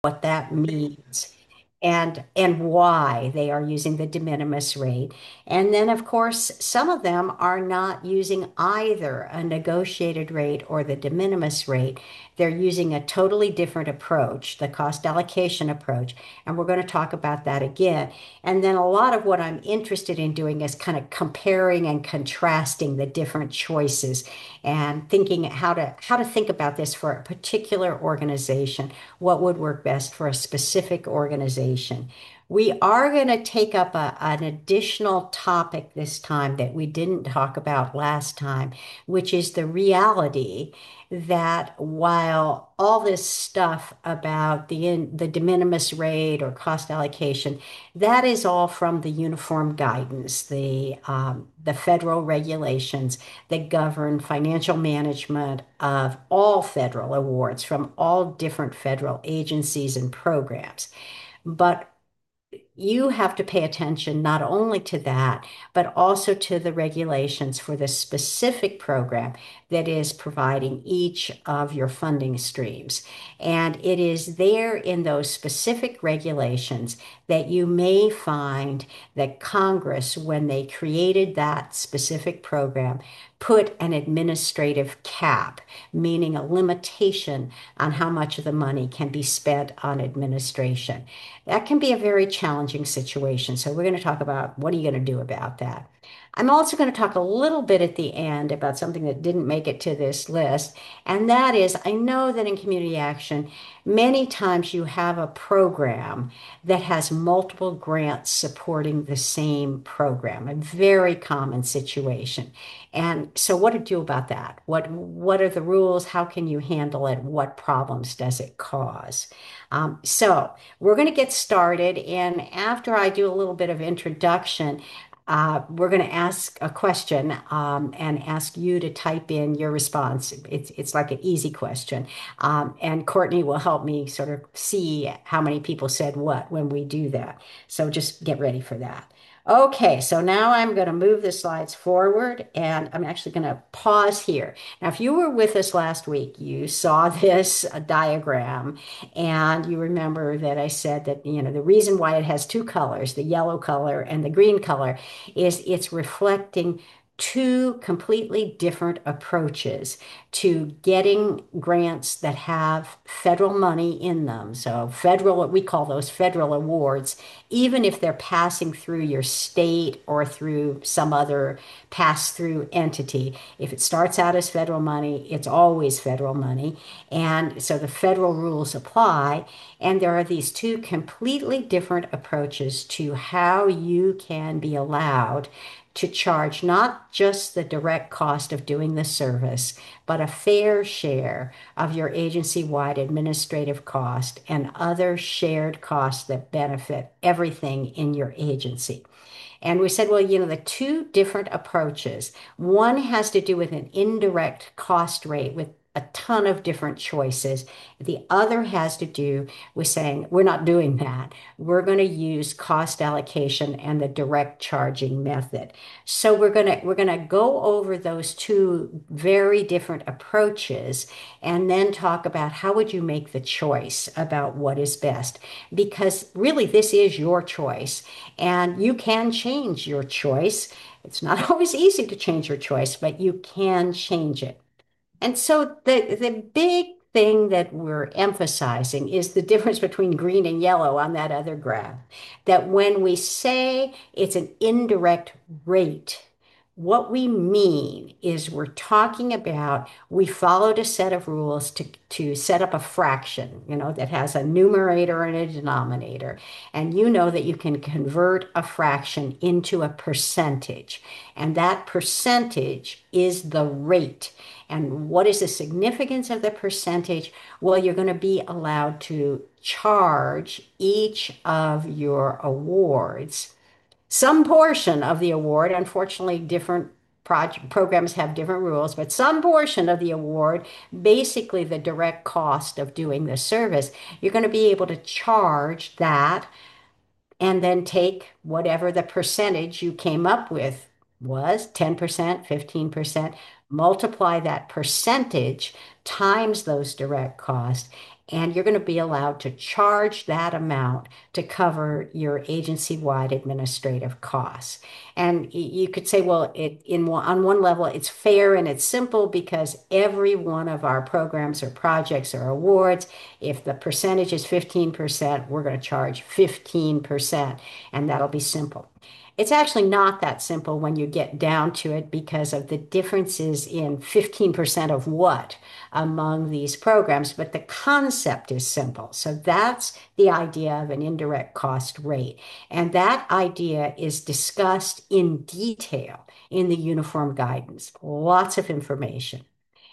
what that means and why they are using the de minimis rate. And then, of course, some of them are not using either a negotiated rate or the de minimis rate. They're using a totally different approach, the cost allocation approach. And we're going to talk about that again. And then a lot of what I'm interested in doing is kind of comparing and contrasting the different choices and thinking how to think about this for a particular organization, what would work best for a specific organization. We are going to take up an additional topic this time that we didn't talk about last time, which is the reality that while all this stuff about the de minimis rate or cost allocation, that is all from the uniform guidance, the federal regulations that govern financial management of all federal awards from all different federal agencies and programs. But you have to pay attention not only to that, but also to the regulations for the specific program that is providing each of your funding streams. And it is there in those specific regulations that you may find that Congress, when they created that specific program, put an administrative cap, meaning a limitation on how much of the money can be spent on administration. That can be a very challenging situation. So we're going to talk about what are you going to do about that. I'm also going to talk a little bit at the end about something that didn't make it to this list, and that is I know that in community action, many times you have a program that has multiple grants supporting the same program, a very common situation. And so what to do about that? What are the rules? How can you handle it? What problems does it cause? So we're going to get started. And after I do a little bit of introduction, we're going to ask a question and ask you to type in your response. It's like an easy question. And Courtney will help me sort of see how many people said what when we do that. So just get ready for that. Okay, so now I'm going to move the slides forward and I'm actually going to pause here. Now, if you were with us last week, you saw this diagram and you remember that I said that, the reason why it has two colors, the yellow color and the green color, is it's reflecting two completely different approaches to getting grants that have federal money in them. So federal, we call those federal awards, even if they're passing through your state or through some other pass-through entity. If it starts out as federal money, it's always federal money. And so the federal rules apply. And there are these two completely different approaches to how you can be allowed to charge not just the direct cost of doing the service, but a fair share of your agency-wide administrative cost and other shared costs that benefit everything in your agency. And we said, well, the two different approaches, one has to do with an indirect cost rate with a ton of different choices. The other has to do with saying, we're not doing that. We're going to use cost allocation and the direct charging method. So we're going to go over those two very different approaches and then talk about how would you make the choice about what is best. Because really this is your choice and you can change your choice. It's not always easy to change your choice, but you can change it. And so the big thing that we're emphasizing is the difference between green and yellow on that other graph. That when we say it's an indirect rate, what we mean is we're talking about we followed a set of rules to set up a fraction, that has a numerator and a denominator. And you know that you can convert a fraction into a percentage. And that percentage is the rate. And what is the significance of the percentage? Well, you're going to be allowed to charge each of your awards some portion of the award. Unfortunately, different programs have different rules, but some portion of the award, basically the direct cost of doing the service, you're going to be able to charge that and then take whatever the percentage you came up with was 10%, 15%, multiply that percentage times those direct costs, and you're going to be allowed to charge that amount to cover your agency-wide administrative costs. And you could say, well, on one level, it's fair and it's simple because every one of our programs or projects or awards, if the percentage is 15%, we're going to charge 15%, and that'll be simple. It's actually not that simple when you get down to it because of the differences in 15% of what among these programs, but the concept is simple. So that's the idea of an indirect cost rate. And that idea is discussed in detail in the uniform guidance. Lots of information.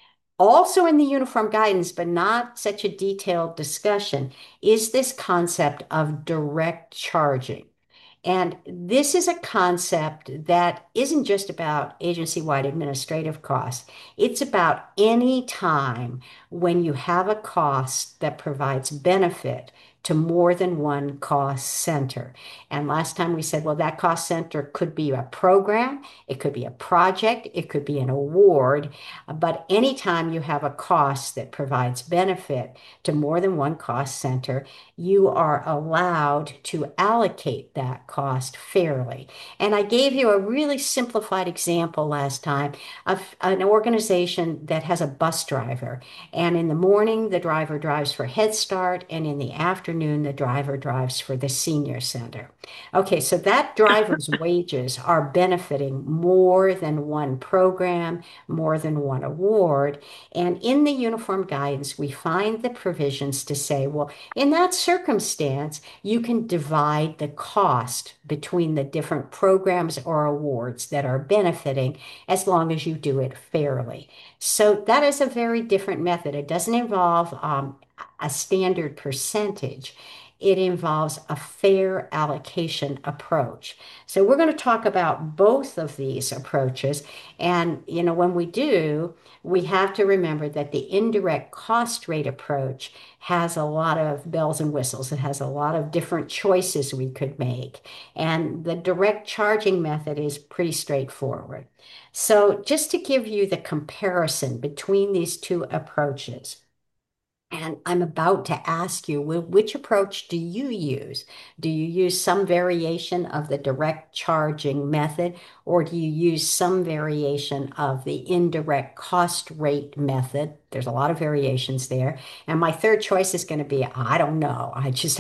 Also in the uniform guidance, but not such a detailed discussion, is this concept of direct charging. And this is a concept that isn't just about agency-wide administrative costs. It's about any time when you have a cost that provides benefit to more than one cost center. And last time we said, well, that cost center could be a program, it could be a project, it could be an award, but anytime you have a cost that provides benefit to more than one cost center, you are allowed to allocate that cost fairly. And I gave you a really simplified example last time of an organization that has a bus driver. And in the morning, the driver drives for Head Start, and in the afternoon, the driver drives for the senior center. Okay, so that driver's wages are benefiting more than one program, more than one award. And in the uniform guidance, we find the provisions to say, well, in that circumstance, you can divide the cost between the different programs or awards that are benefiting as long as you do it fairly. So that is a very different method. It doesn't involve a standard percentage. It involves a fair allocation approach. So we're going to talk about both of these approaches. And, when we do, we have to remember that the indirect cost rate approach has a lot of bells and whistles. It has a lot of different choices we could make. And the direct charging method is pretty straightforward. So just to give you the comparison between these two approaches, and I'm about to ask you, which approach do you use? Do you use some variation of the direct charging method, or do you use some variation of the indirect cost rate method? There's a lot of variations there. And my third choice is going to be, I don't know.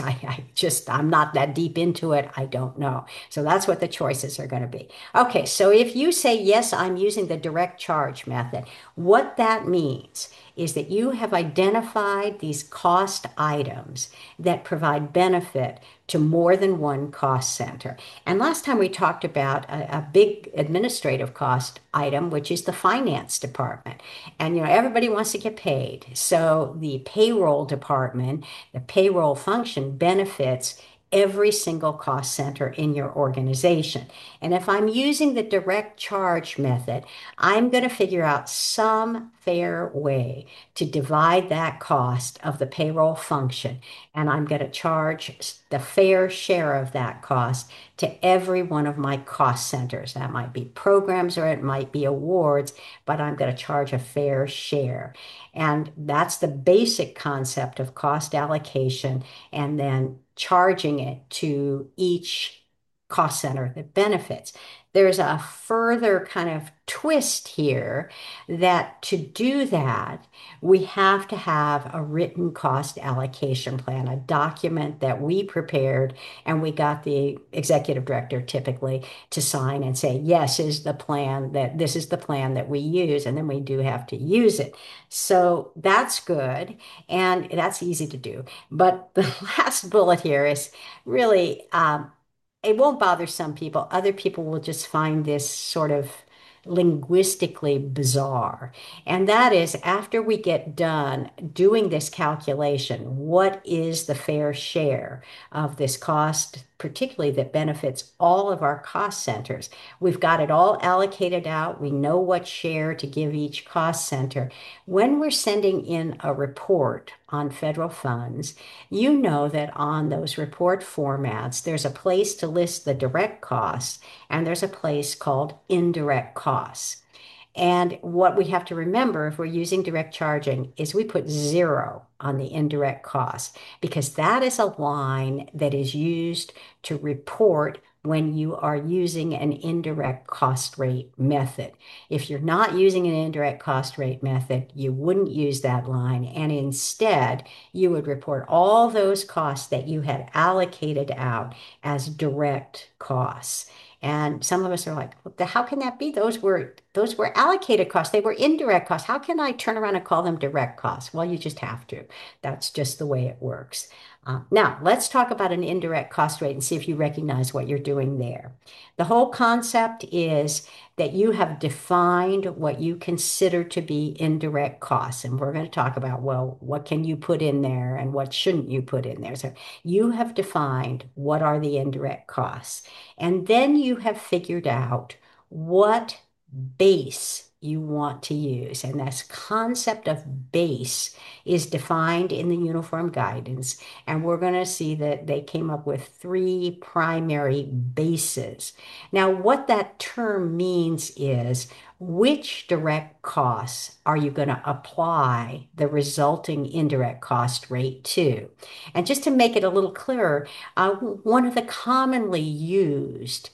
I'm not that deep into it. I don't know. So that's what the choices are going to be. Okay, so if you say, yes, I'm using the direct charge method, what that means is that you have identified these cost items that provide benefit to more than one cost center. And last time we talked about a big administrative cost item, which is the finance department. And everybody wants to get paid. So the payroll department, the payroll function benefits every single cost center in your organization. And if I'm using the direct charge method, I'm going to figure out some fair way to divide that cost of the payroll function. And I'm going to charge the fair share of that cost to every one of my cost centers. That might be programs or it might be awards, but I'm going to charge a fair share. And that's the basic concept of cost allocation, and then charging it to each cost center that benefits. There's a further kind of twist here that to do that, we have to have a written cost allocation plan, a document that we prepared and we got the executive director typically to sign and say, yes, this is the plan that we use, and then we do have to use it. So that's good and that's easy to do. But the last bullet here is really it won't bother some people. Other people will just find this sort of linguistically bizarre. And that is after we get done doing this calculation, what is the fair share of this cost, particularly that benefits all of our cost centers? We've got it all allocated out. We know what share to give each cost center. When we're sending in a report on federal funds, you know that on those report formats, there's a place to list the direct costs and there's a place called indirect costs. And what we have to remember if we're using direct charging is we put zero on the indirect cost because that is a line that is used to report when you are using an indirect cost rate method. If you're not using an indirect cost rate method, you wouldn't use that line. And instead, you would report all those costs that you had allocated out as direct costs. And some of us are like, how can that be? Those were allocated costs. They were indirect costs. How can I turn around and call them direct costs? Well, you just have to. That's just the way it works. Now, let's talk about an indirect cost rate and see if you recognize what you're doing there. The whole concept is that you have defined what you consider to be indirect costs. And we're going to talk about, well, what can you put in there and what shouldn't you put in there? So you have defined what are the indirect costs. And then you have figured out what base you want to use. And this concept of base is defined in the uniform guidance. And we're going to see that they came up with three primary bases. Now, what that term means is which direct costs are you going to apply the resulting indirect cost rate to? And just to make it a little clearer, one of the commonly used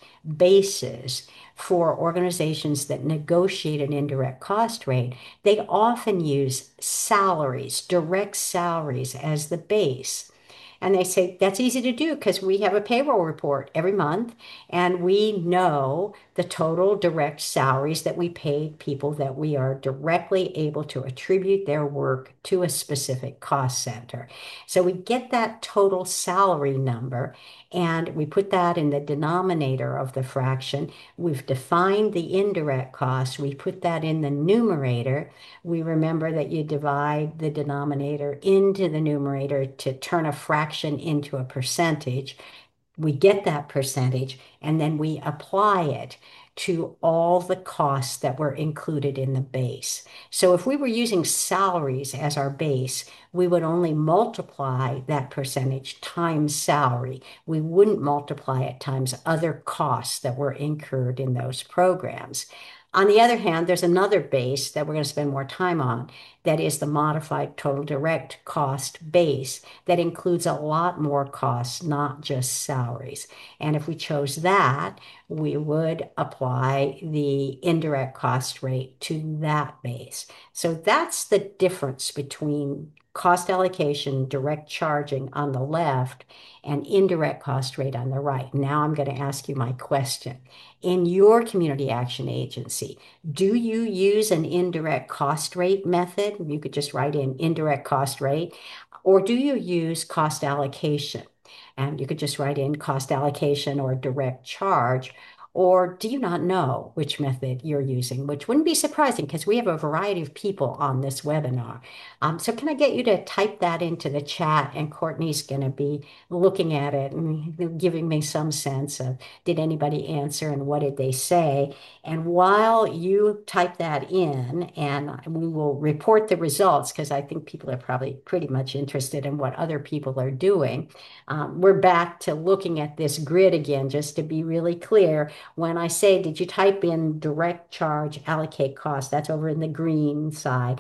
bases for organizations that negotiate an indirect cost rate, they often use salaries, direct salaries as the base. And they say that's easy to do because we have a payroll report every month and we know the total direct salaries that we paid people that we are directly able to attribute their work to a specific cost center. So we get that total salary number and we put that in the denominator of the fraction. We've defined the indirect cost. We put that in the numerator. We remember that you divide the denominator into the numerator to turn a fraction into a percentage. We get that percentage and then we apply it to all the costs that were included in the base. So if we were using salaries as our base, we would only multiply that percentage times salary. We wouldn't multiply it times other costs that were incurred in those programs. On the other hand, there's another base that we're going to spend more time on that is the modified total direct cost base that includes a lot more costs, not just salaries. And if we chose that, we would apply the indirect cost rate to that base. So that's the difference between cost allocation, direct charging on the left, and indirect cost rate on the right. Now I'm going to ask you my question. In your community action agency, do you use an indirect cost rate method? You could just write in indirect cost rate, or do you use cost allocation? And you could just write in cost allocation or direct charge. Or do you not know which method you're using, which wouldn't be surprising because we have a variety of people on this webinar. So can I get you to type that into the chat and Courtney's going to be looking at it and giving me some sense of did anybody answer and what did they say? And while you type that in, and we will report the results because I think people are probably pretty much interested in what other people are doing. We're back to looking at this grid again, just to be really clear. When I say, did you type in direct charge, allocate cost? That's over in the green side.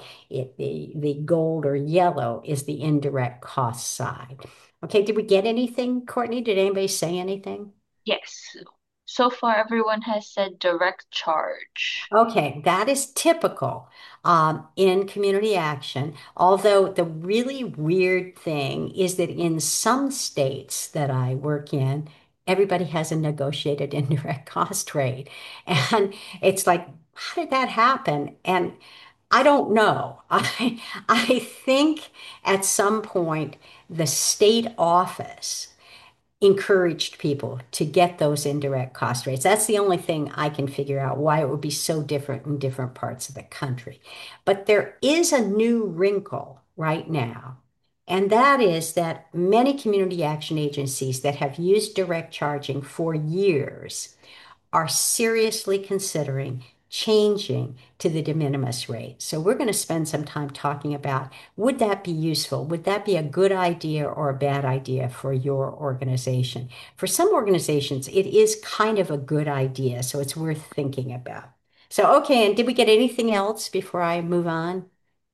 The gold or yellow is the indirect cost side. Okay, did we get anything, Courtney? Did anybody say anything? Yes. So far, everyone has said direct charge. Okay, that is typical in community action. Although the really weird thing is that in some states that I work in, everybody has a negotiated indirect cost rate. And it's like, how did that happen? And I don't know. I think at some point the state office encouraged people to get those indirect cost rates. That's the only thing I can figure out why it would be so different in different parts of the country. But there is a new wrinkle right now, and that is that many community action agencies that have used direct charging for years are seriously considering changing to the de minimis rate. So we're going to spend some time talking about would that be useful? Would that be a good idea or a bad idea for your organization? For some organizations, it is kind of a good idea, so it's worth thinking about. So, okay, and did we get anything else before I move on?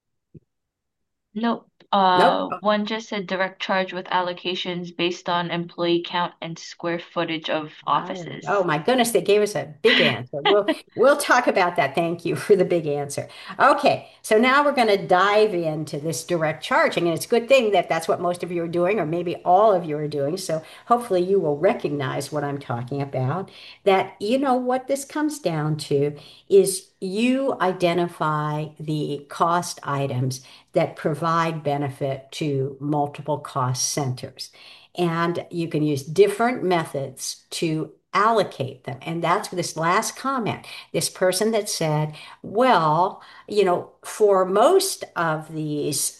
Nope. Nope. One just said direct charge with allocations based on employee count and square footage of Oh, oh offices. my goodness, they gave us a big answer. We'll talk about that. Thank you for the big answer. Okay, so now we're going to dive into this direct charging, and it's a good thing that that's what most of you are doing, or maybe all of you are doing. So hopefully you will recognize what I'm talking about. That what this comes down to is you identify the cost items that provide benefit to multiple cost centers. And you can use different methods to allocate them. And that's this last comment, this person that said, well, for most of these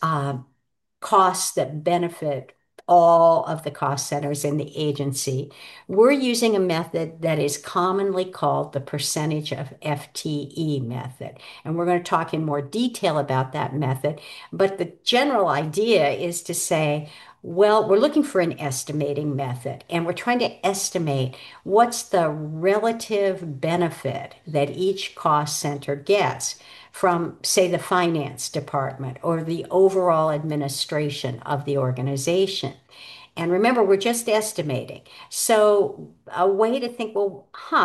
costs that benefit all of the cost centers in the agency, we're using a method that is commonly called the percentage of FTE method. And we're going to talk in more detail about that method. But the general idea is to say, well, we're looking for an estimating method, and we're trying to estimate what's the relative benefit that each cost center gets from, say, the finance department or the overall administration of the organization. And remember, we're just estimating. So, a way to think, well,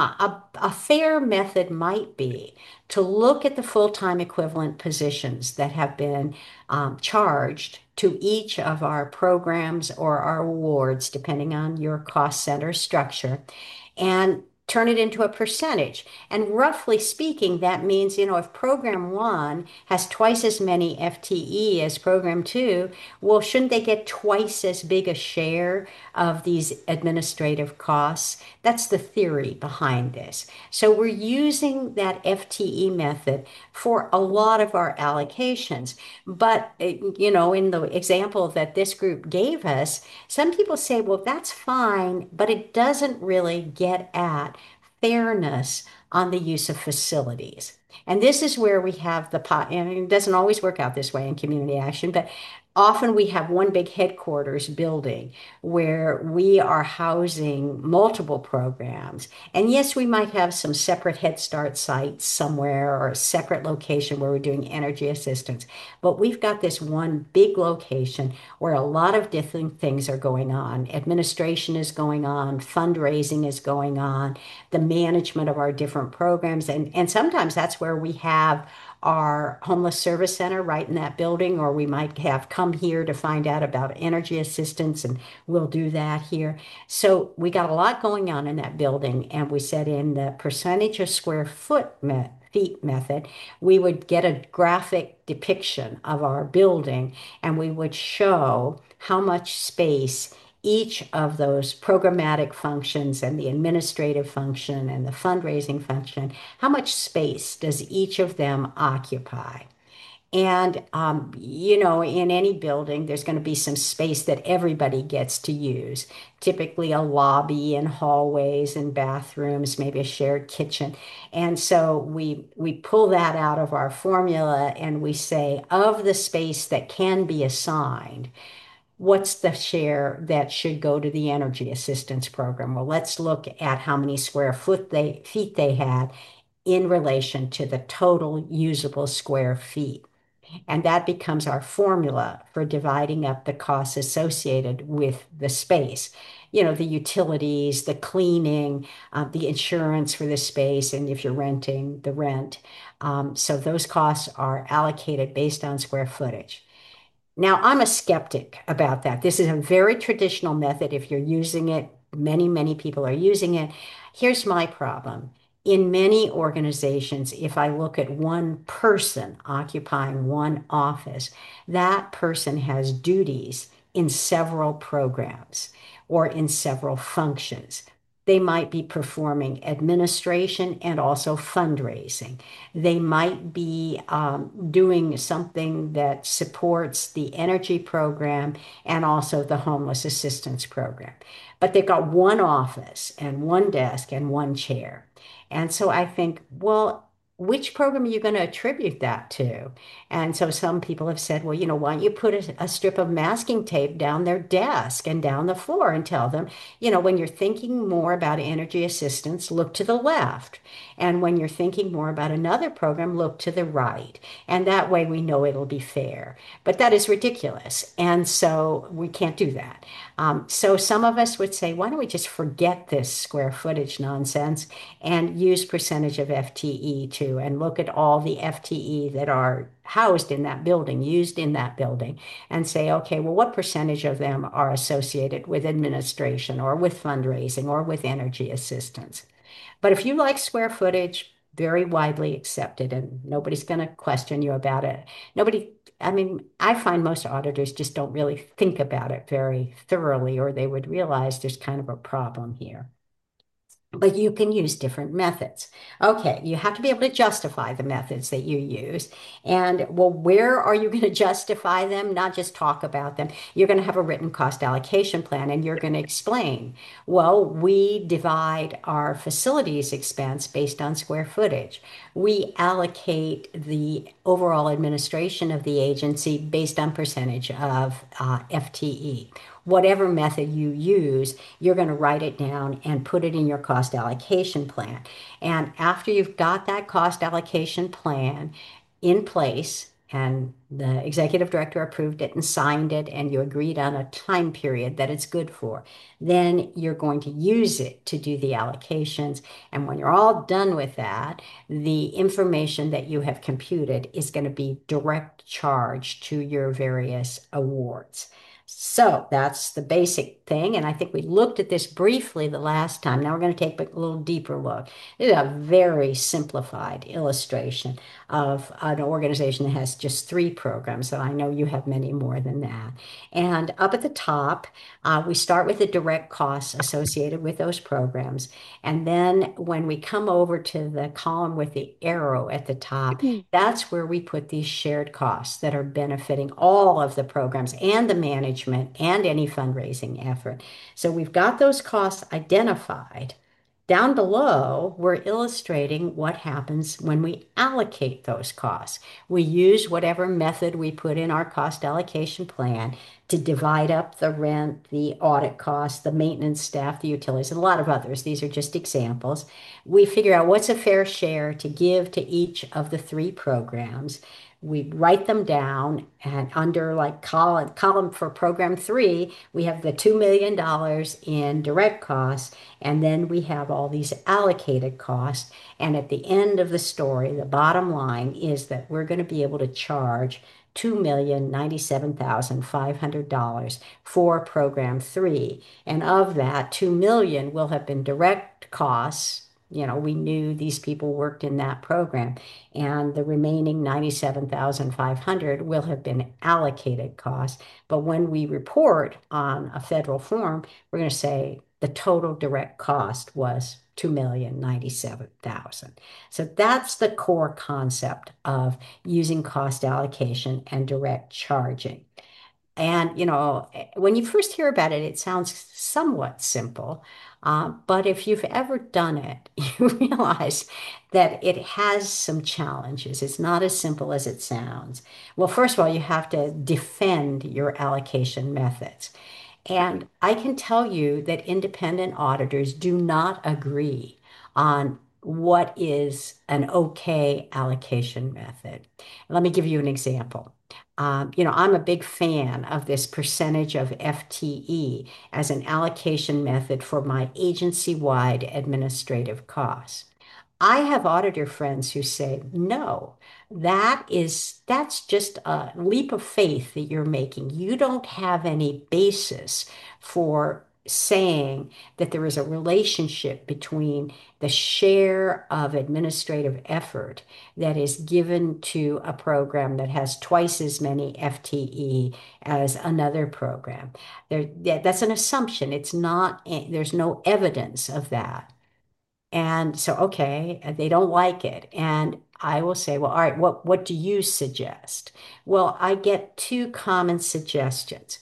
a fair method might be to look at the full-time equivalent positions that have been charged to each of our programs or our awards, depending on your cost center structure, and turn it into a percentage. And roughly speaking, that means, if program one has twice as many FTE as program two, well, shouldn't they get twice as big a share of these administrative costs? That's the theory behind this. So we're using that FTE method for a lot of our allocations. But, in the example that this group gave us, some people say, well, that's fine, but it doesn't really get at fairness on the use of facilities. And this is where we have the pot, and it doesn't always work out this way in community action, but often we have one big headquarters building where we are housing multiple programs. And yes, we might have some separate Head Start sites somewhere or a separate location where we're doing energy assistance. But we've got this one big location where a lot of different things are going on. Administration is going on, fundraising is going on, the management of our different programs. And sometimes that's where we have our homeless service center right in that building, or we might have come here to find out about energy assistance, and we'll do that here. So we got a lot going on in that building, and we said in the percentage of square feet method, we would get a graphic depiction of our building, and we would show how much space each of those programmatic functions and the administrative function and the fundraising function, how much space does each of them occupy? And, in any building, there's going to be some space that everybody gets to use, typically a lobby and hallways and bathrooms, maybe a shared kitchen. And so we pull that out of our formula and we say, of the space that can be assigned, what's the share that should go to the energy assistance program? Well, let's look at how many feet they had in relation to the total usable square feet. And that becomes our formula for dividing up the costs associated with the space. The utilities, the cleaning, the insurance for the space, and if you're renting, the rent. So those costs are allocated based on square footage. Now, I'm a skeptic about that. This is a very traditional method. If you're using it, many, many people are using it. Here's my problem. In many organizations, if I look at one person occupying one office, that person has duties in several programs or in several functions. They might be performing administration and also fundraising. They might be doing something that supports the energy program and also the homeless assistance program. But they've got one office and one desk and one chair. And so I think, well, which program are you going to attribute that to? And so some people have said, well, why don't you put a strip of masking tape down their desk and down the floor and tell them, when you're thinking more about energy assistance, look to the left. And when you're thinking more about another program, look to the right. And that way we know it'll be fair. But that is ridiculous. And so we can't do that. So some of us would say, why don't we just forget this square footage nonsense and use percentage of FTE too, and look at all the FTE that are housed in that building, used in that building, and say, okay, well, what percentage of them are associated with administration or with fundraising or with energy assistance? But if you like square footage, very widely accepted, and nobody's going to question you about it. Nobody, I mean, I find most auditors just don't really think about it very thoroughly, or they would realize there's kind of a problem here. But you can use different methods. Okay, you have to be able to justify the methods that you use. And well, where are you going to justify them? Not just talk about them. You're going to have a written cost allocation plan and you're going to explain, well, we divide our facilities expense based on square footage. We allocate the overall administration of the agency based on percentage of FTE. Whatever method you use, you're going to write it down and put it in your cost allocation plan. And after you've got that cost allocation plan in place, and the executive director approved it and signed it, and you agreed on a time period that it's good for, then you're going to use it to do the allocations. And when you're all done with that, the information that you have computed is going to be direct charge to your various awards. So that's the basic thing. And I think we looked at this briefly the last time. Now we're going to take a little deeper look. This is a very simplified illustration of an organization that has just three programs. So I know you have many more than that. And up at the top, we start with the direct costs associated with those programs. And then when we come over to the column with the arrow at the top, that's where we put these shared costs that are benefiting all of the programs and the management and any fundraising effort. So we've got those costs identified. Down below, we're illustrating what happens when we allocate those costs. We use whatever method we put in our cost allocation plan to divide up the rent, the audit costs, the maintenance staff, the utilities, and a lot of others. These are just examples. We figure out what's a fair share to give to each of the three programs. We write them down, and under like column for program three, we have the $2 million in direct costs, and then we have all these allocated costs. And at the end of the story, the bottom line is that we're going to be able to charge $2,097,500 for program three. And of that, 2 million will have been direct costs. We knew these people worked in that program, and the remaining 97,500 will have been allocated costs. But when we report on a federal form, we're going to say the total direct cost was 2,097,000. So that's the core concept of using cost allocation and direct charging. And, when you first hear about it, it sounds somewhat simple. But if you've ever done it, you realize that it has some challenges. It's not as simple as it sounds. Well, first of all, you have to defend your allocation methods. And I can tell you that independent auditors do not agree on what is an okay allocation method. Let me give you an example. I'm a big fan of this percentage of FTE as an allocation method for my agency-wide administrative costs. I have auditor friends who say, no, that's just a leap of faith that you're making. You don't have any basis for saying that there is a relationship between the share of administrative effort that is given to a program that has twice as many FTE as another program. That's an assumption. It's not, there's no evidence of that. And so, okay, they don't like it. And I will say, well, all right, what do you suggest? Well, I get two common suggestions.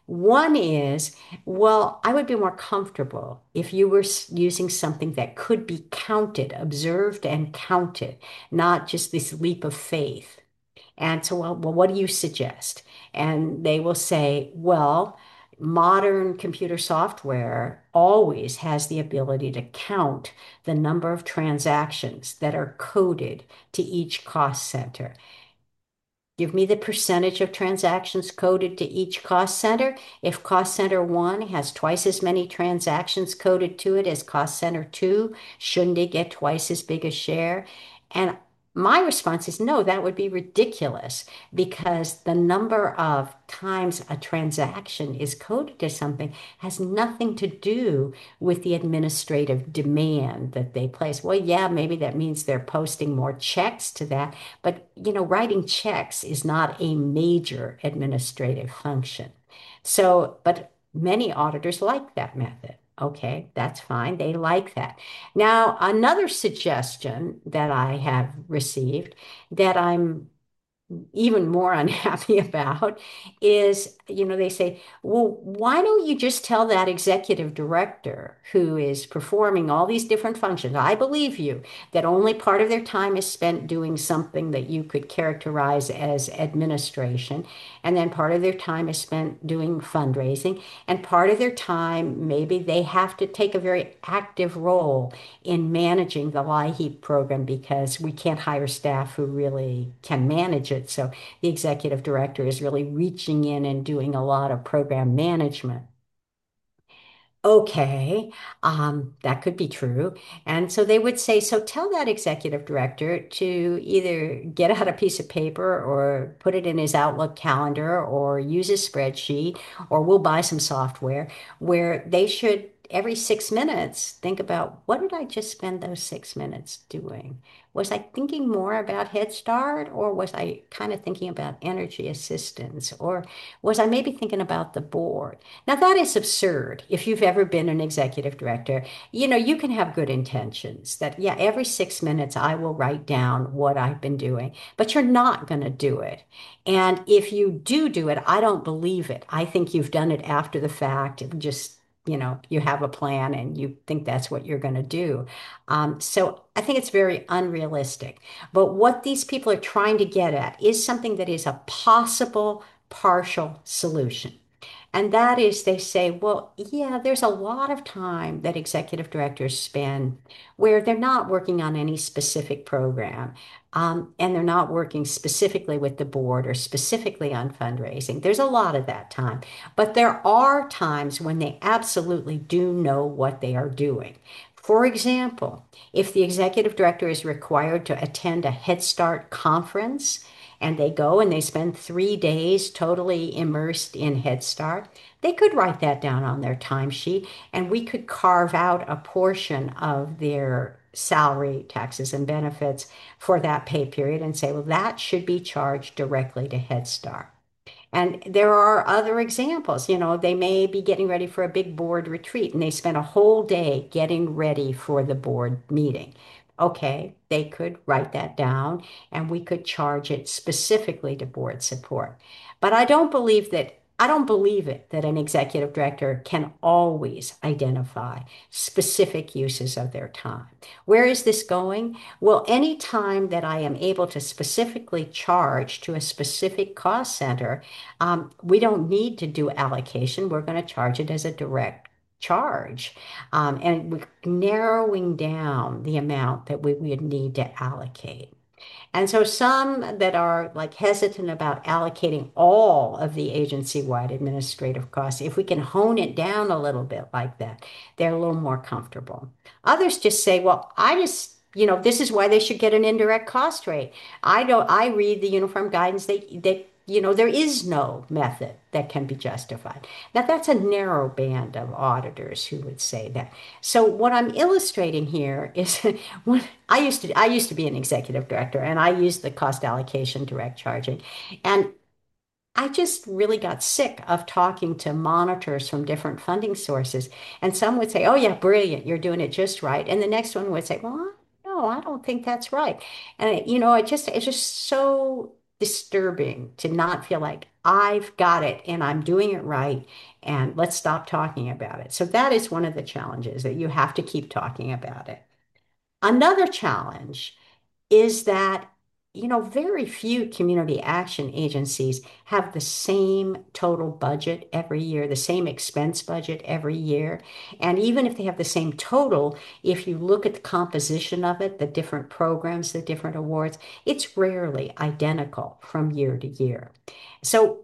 One is, well, I would be more comfortable if you were using something that could be counted, observed and counted, not just this leap of faith. And so, well, what do you suggest? And they will say, well, modern computer software always has the ability to count the number of transactions that are coded to each cost center. Give me the percentage of transactions coded to each cost center. If cost center one has twice as many transactions coded to it as cost center two, shouldn't it get twice as big a share? And my response is no, that would be ridiculous because the number of times a transaction is coded to something has nothing to do with the administrative demand that they place. Well, yeah, maybe that means they're posting more checks to that, but writing checks is not a major administrative function. So, but many auditors like that method. Okay, that's fine. They like that. Now, another suggestion that I have received that I'm even more unhappy about is, they say, well, why don't you just tell that executive director who is performing all these different functions? I believe you that only part of their time is spent doing something that you could characterize as administration, and then part of their time is spent doing fundraising, and part of their time, maybe they have to take a very active role in managing the LIHEAP program because we can't hire staff who really can manage it. So the executive director is really reaching in and doing a lot of program management. Okay, that could be true. And so they would say, so tell that executive director to either get out a piece of paper or put it in his Outlook calendar or use his spreadsheet, or we'll buy some software where they should every 6 minutes think about what did I just spend those 6 minutes doing? Was I thinking more about Head Start, or was I kind of thinking about energy assistance, or was I maybe thinking about the board? Now, that is absurd. If you've ever been an executive director, you can have good intentions that, yeah, every 6 minutes I will write down what I've been doing, but you're not going to do it. And if you do it, I don't believe it. I think you've done it after the fact. It just, you have a plan and you think that's what you're going to do. So I think it's very unrealistic. But what these people are trying to get at is something that is a possible partial solution. And that is, they say, well, yeah, there's a lot of time that executive directors spend where they're not working on any specific program, and they're not working specifically with the board or specifically on fundraising. There's a lot of that time. But there are times when they absolutely do know what they are doing. For example, if the executive director is required to attend a Head Start conference, and they go and they spend 3 days totally immersed in Head Start, they could write that down on their timesheet, and we could carve out a portion of their salary, taxes, and benefits for that pay period and say, well, that should be charged directly to Head Start. And there are other examples. They may be getting ready for a big board retreat and they spent a whole day getting ready for the board meeting. Okay, they could write that down and we could charge it specifically to board support. But I don't believe it that an executive director can always identify specific uses of their time. Where is this going? Well, any time that I am able to specifically charge to a specific cost center, we don't need to do allocation. We're going to charge it as a direct charge. And we're narrowing down the amount that we would need to allocate. And so some that are like hesitant about allocating all of the agency-wide administrative costs, if we can hone it down a little bit like that, they're a little more comfortable. Others just say, well, this is why they should get an indirect cost rate. I read the uniform guidance, there is no method that can be justified. Now, that's a narrow band of auditors who would say that. So what I'm illustrating here is when I used to be an executive director and I used the cost allocation direct charging. And I just really got sick of talking to monitors from different funding sources. And some would say, oh, yeah, brilliant, you're doing it just right. And the next one would say, well, no, I don't think that's right. And it's just so disturbing to not feel like I've got it and I'm doing it right, and let's stop talking about it. So that is one of the challenges that you have to keep talking about it. Another challenge is that, very few community action agencies have the same total budget every year, the same expense budget every year. And even if they have the same total, if you look at the composition of it, the different programs, the different awards, it's rarely identical from year to year. So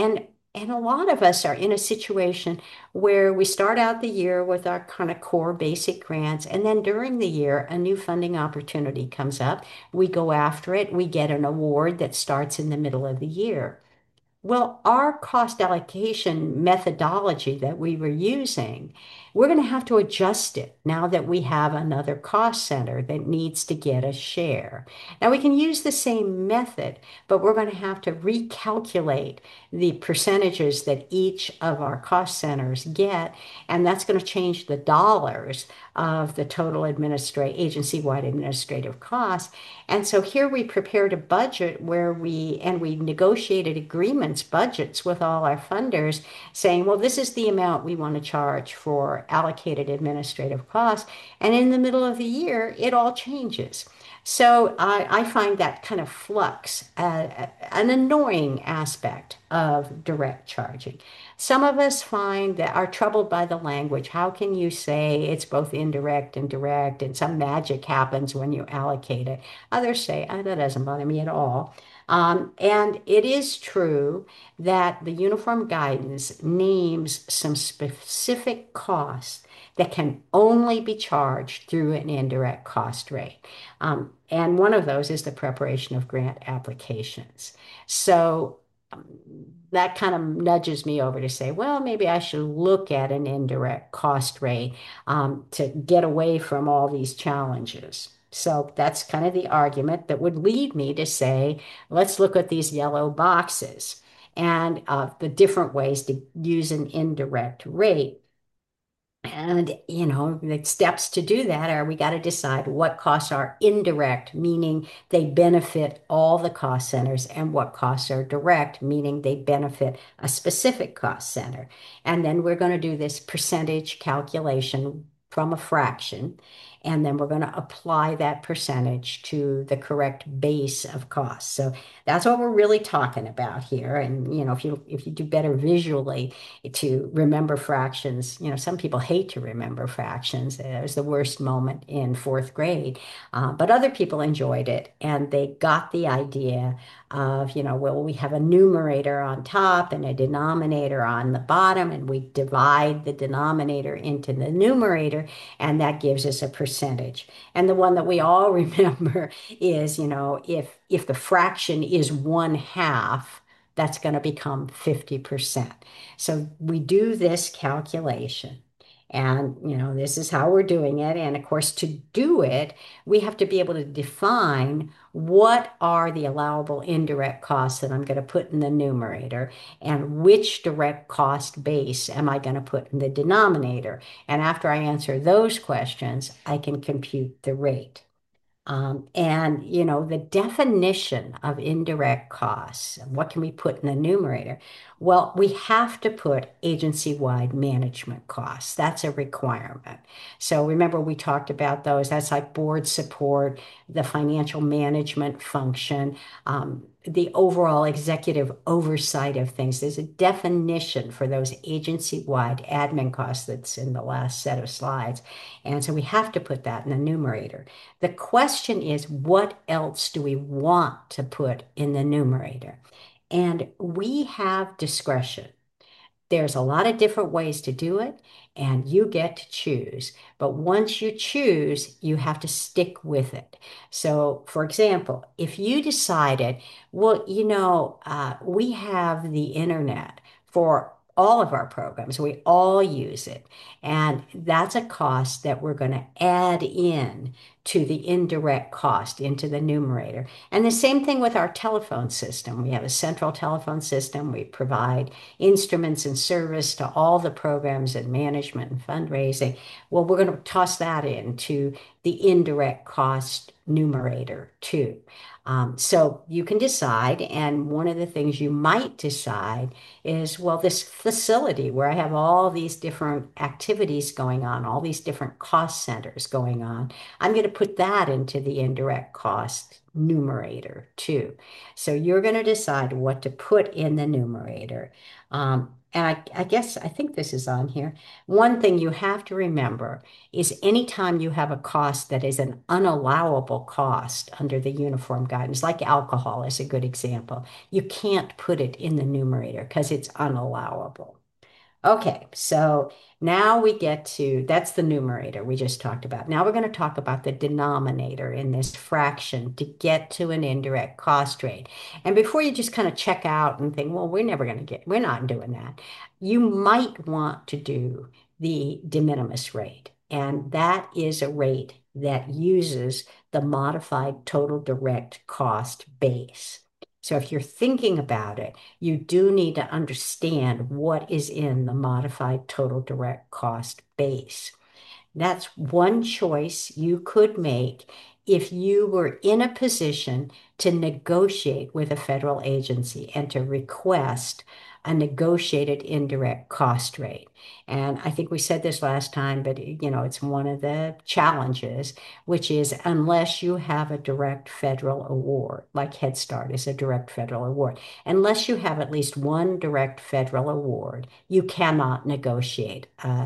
and a lot of us are in a situation where we start out the year with our kind of core basic grants, and then during the year, a new funding opportunity comes up. We go after it. We get an award that starts in the middle of the year. Well, our cost allocation methodology that we were using, we're going to have to adjust it now that we have another cost center that needs to get a share. Now, we can use the same method, but we're going to have to recalculate the percentages that each of our cost centers get, and that's going to change the dollars of the total agency-wide administrative costs. And so here we prepared a budget where we negotiated agreements, budgets with all our funders saying, well, this is the amount we want to charge for allocated administrative costs. And in the middle of the year, it all changes. So I find that kind of flux an annoying aspect of direct charging. Some of us find that are troubled by the language. How can you say it's both indirect and direct, and some magic happens when you allocate it? Others say, oh, that doesn't bother me at all. And it is true that the uniform guidance names some specific costs that can only be charged through an indirect cost rate. And one of those is the preparation of grant applications. So um, that kind of nudges me over to say, well, maybe I should look at an indirect cost rate to get away from all these challenges. So that's kind of the argument that would lead me to say, let's look at these yellow boxes and the different ways to use an indirect rate. And, the steps to do that are we got to decide what costs are indirect, meaning they benefit all the cost centers, and what costs are direct, meaning they benefit a specific cost center. And then we're going to do this percentage calculation from a fraction. And then we're going to apply that percentage to the correct base of cost. So that's what we're really talking about here. And, if you do better visually, to remember fractions. Some people hate to remember fractions. It was the worst moment in fourth grade. But other people enjoyed it, and they got the idea of, well, we have a numerator on top and a denominator on the bottom, and we divide the denominator into the numerator, and that gives us a percentage. And the one that we all remember is, if the fraction is 1/2, that's going to become 50%. So we do this calculation. And, this is how we're doing it. And of course, to do it, we have to be able to define what are the allowable indirect costs that I'm going to put in the numerator, and which direct cost base am I going to put in the denominator. And after I answer those questions, I can compute the rate. And the definition of indirect costs, what can we put in the numerator? Well, we have to put agency-wide management costs. That's a requirement. So remember, we talked about those. That's like board support, the financial management function, the overall executive oversight of things. There's a definition for those agency-wide admin costs that's in the last set of slides. And so we have to put that in the numerator. The question is, what else do we want to put in the numerator? And we have discretion. There's a lot of different ways to do it, and you get to choose. But once you choose, you have to stick with it. So, for example, if you decided, well, we have the internet for all of our programs, we all use it, and that's a cost that we're going to add in to the indirect cost into the numerator. And the same thing with our telephone system. We have a central telephone system. We provide instruments and service to all the programs and management and fundraising. Well, we're going to toss that into the indirect cost numerator too. So you can decide, and one of the things you might decide is, well, this facility where I have all these different activities going on, all these different cost centers going on, I'm going to put that into the indirect cost numerator too. So you're going to decide what to put in the numerator. And I guess I think this is on here. One thing you have to remember is anytime you have a cost that is an unallowable cost under the uniform guidance, like alcohol is a good example, you can't put it in the numerator because it's unallowable. Okay, so now we get to, that's the numerator we just talked about. Now we're going to talk about the denominator in this fraction to get to an indirect cost rate. And before you just kind of check out and think, well, we're never going to get, we're not doing that. You might want to do the de minimis rate. And that is a rate that uses the modified total direct cost base. So if you're thinking about it, you do need to understand what is in the modified total direct cost base. That's one choice you could make if you were in a position to negotiate with a federal agency and to request a negotiated indirect cost rate. And I think we said this last time, but it's one of the challenges, which is unless you have a direct federal award, like Head Start is a direct federal award, unless you have at least one direct federal award, you cannot negotiate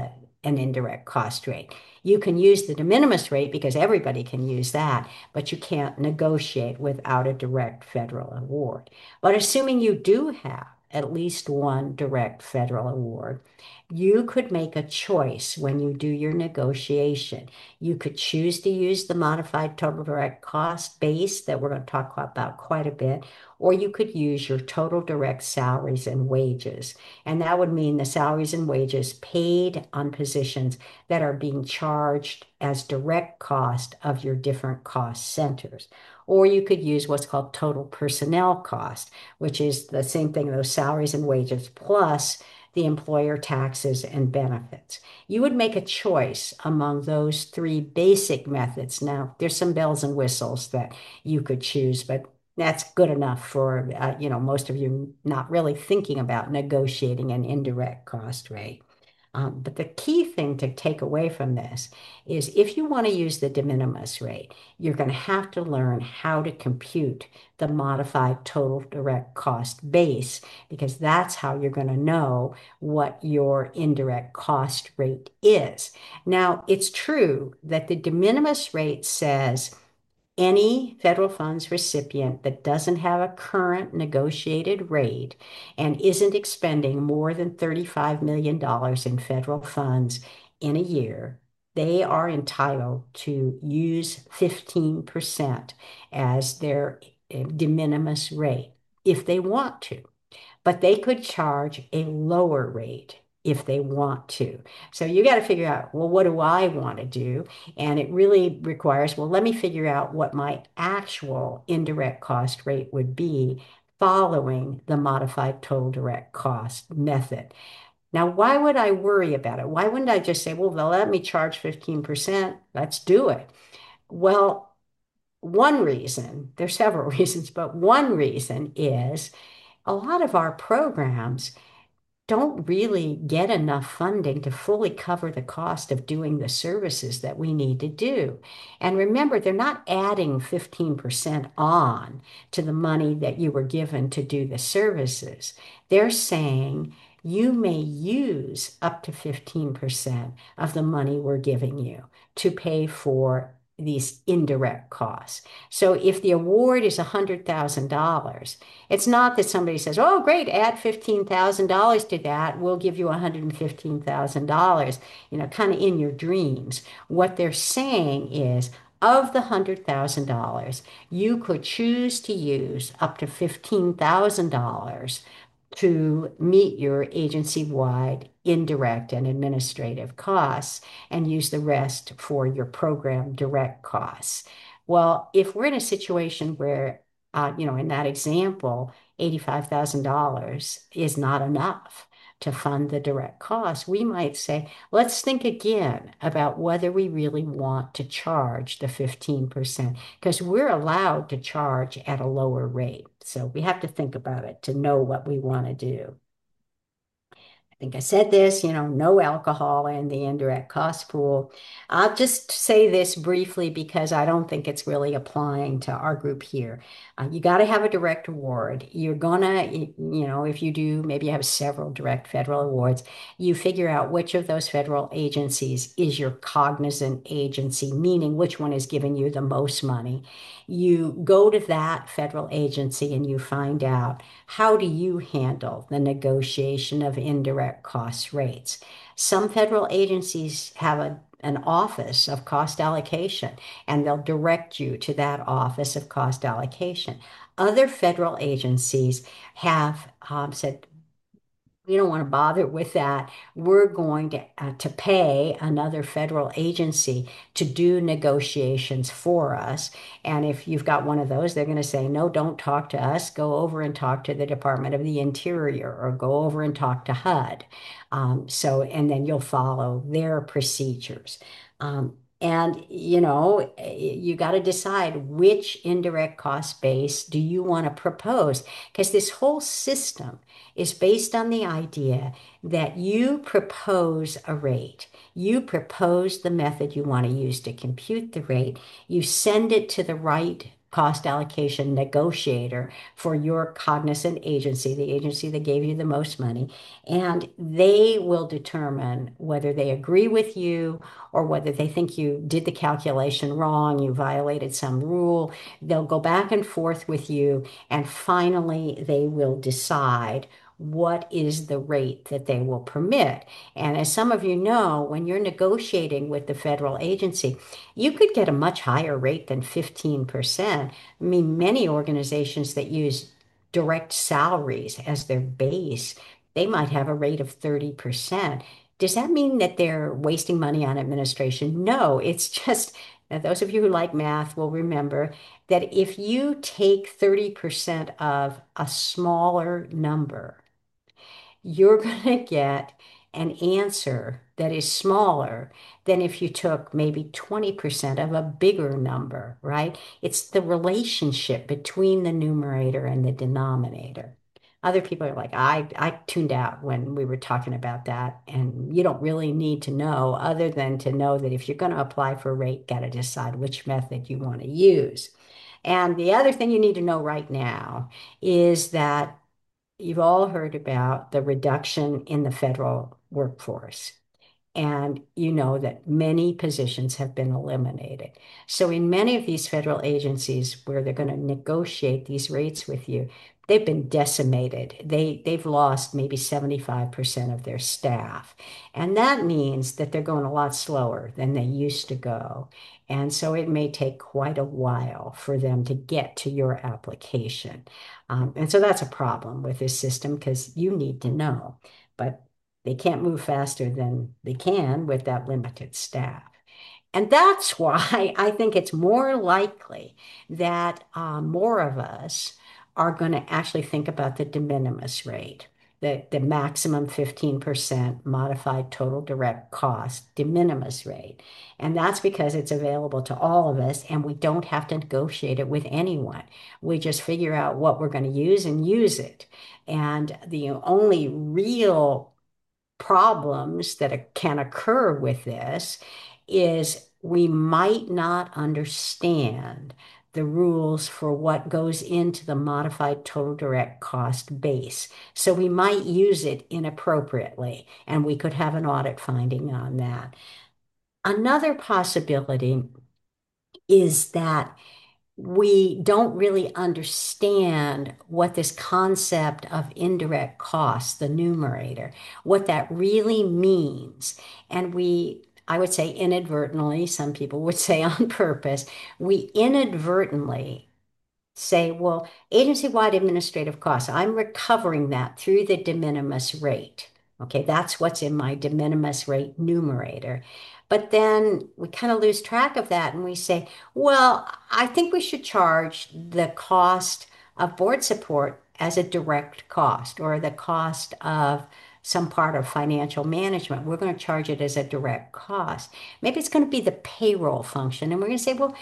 an indirect cost rate. You can use the de minimis rate because everybody can use that, but you can't negotiate without a direct federal award. But assuming you do have at least one direct federal award, you could make a choice when you do your negotiation. You could choose to use the modified total direct cost base that we're going to talk about quite a bit, or you could use your total direct salaries and wages. And that would mean the salaries and wages paid on positions that are being charged as direct cost of your different cost centers. Or you could use what's called total personnel cost, which is the same thing, those salaries and wages plus the employer taxes and benefits. You would make a choice among those three basic methods. Now, there's some bells and whistles that you could choose, but that's good enough for most of you not really thinking about negotiating an indirect cost rate. But the key thing to take away from this is if you want to use the de minimis rate, you're going to have to learn how to compute the modified total direct cost base, because that's how you're going to know what your indirect cost rate is. Now, it's true that the de minimis rate says any federal funds recipient that doesn't have a current negotiated rate and isn't expending more than $35 million in federal funds in a year, they are entitled to use 15% as their de minimis rate if they want to, but they could charge a lower rate if they want to. So you got to figure out, well, what do I want to do? And it really requires, well, let me figure out what my actual indirect cost rate would be following the modified total direct cost method. Now, why would I worry about it? Why wouldn't I just say, well, they'll let me charge 15%. Let's do it. Well, one reason, there's several reasons, but one reason is a lot of our programs don't really get enough funding to fully cover the cost of doing the services that we need to do. And remember, they're not adding 15% on to the money that you were given to do the services. They're saying you may use up to 15% of the money we're giving you to pay for these indirect costs. So if the award is $100,000, it's not that somebody says, oh, great, add $15,000 to that. We'll give you $115,000, kind of in your dreams. What they're saying is, of the $100,000, you could choose to use up to $15,000 to meet your agency-wide indirect and administrative costs and use the rest for your program direct costs. Well, if we're in a situation where, in that example, $85,000 is not enough to fund the direct costs, we might say, let's think again about whether we really want to charge the 15% because we're allowed to charge at a lower rate. So we have to think about it to know what we want to do. I think I said this, no alcohol in the indirect cost pool. I'll just say this briefly because I don't think it's really applying to our group here. You got to have a direct award. You're gonna, if you do, maybe you have several direct federal awards, you figure out which of those federal agencies is your cognizant agency, meaning which one is giving you the most money. You go to that federal agency and you find out how do you handle the negotiation of indirect cost rates? Some federal agencies have an office of cost allocation, and they'll direct you to that office of cost allocation. Other federal agencies have said, we don't want to bother with that. We're going to pay another federal agency to do negotiations for us. And if you've got one of those, they're going to say, no, don't talk to us. Go over and talk to the Department of the Interior or go over and talk to HUD. And then you'll follow their procedures. And you got to decide which indirect cost base do you want to propose, because this whole system is based on the idea that you propose a rate. You propose the method you want to use to compute the rate. You send it to the right cost allocation negotiator for your cognizant agency, the agency that gave you the most money, and they will determine whether they agree with you or whether they think you did the calculation wrong, you violated some rule. They'll go back and forth with you, and finally they will decide what is the rate that they will permit. And as some of you know, when you're negotiating with the federal agency, you could get a much higher rate than 15%. I mean, many organizations that use direct salaries as their base, they might have a rate of 30%. Does that mean that they're wasting money on administration? No, it's just, now those of you who like math will remember that if you take 30% of a smaller number, you're going to get an answer that is smaller than if you took maybe 20% of a bigger number, right? It's the relationship between the numerator and the denominator. Other people are like, I tuned out when we were talking about that. And you don't really need to know other than to know that if you're going to apply for a rate, got to decide which method you want to use. And the other thing you need to know right now is that you've all heard about the reduction in the federal workforce. And you know that many positions have been eliminated. So, in many of these federal agencies where they're going to negotiate these rates with you, they've been decimated. They've lost maybe 75% of their staff. And that means that they're going a lot slower than they used to go. And so it may take quite a while for them to get to your application. And so that's a problem with this system because you need to know. But they can't move faster than they can with that limited staff. And that's why I think it's more likely that more of us are going to actually think about the de minimis rate, the maximum 15% modified total direct cost de minimis rate. And that's because it's available to all of us and we don't have to negotiate it with anyone. We just figure out what we're going to use and use it. And the only real problems that can occur with this is we might not understand the rules for what goes into the modified total direct cost base. So we might use it inappropriately, and we could have an audit finding on that. Another possibility is that we don't really understand what this concept of indirect cost, the numerator, what that really means. And I would say inadvertently, some people would say on purpose, we inadvertently say, well, agency-wide administrative costs, I'm recovering that through the de minimis rate. Okay, that's what's in my de minimis rate numerator. But then we kind of lose track of that and we say, well, I think we should charge the cost of board support as a direct cost or the cost of some part of financial management. We're going to charge it as a direct cost. Maybe it's going to be the payroll function. And we're going to say, well,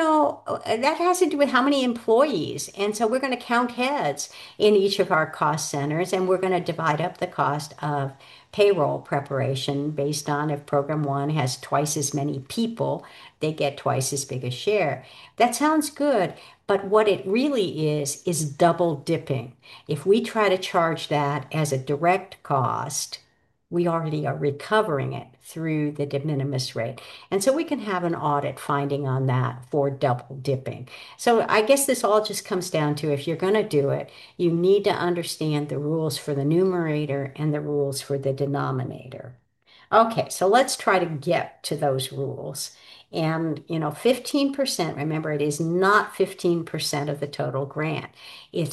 that has to do with how many employees. And so we're going to count heads in each of our cost centers, and we're going to divide up the cost of payroll preparation based on if program one has twice as many people, they get twice as big a share. That sounds good, but what it really is double dipping. If we try to charge that as a direct cost, we already are recovering it through the de minimis rate. And so we can have an audit finding on that for double dipping. So I guess this all just comes down to if you're going to do it, you need to understand the rules for the numerator and the rules for the denominator. Okay, so let's try to get to those rules. And, 15%, remember, it is not 15% of the total grant. It's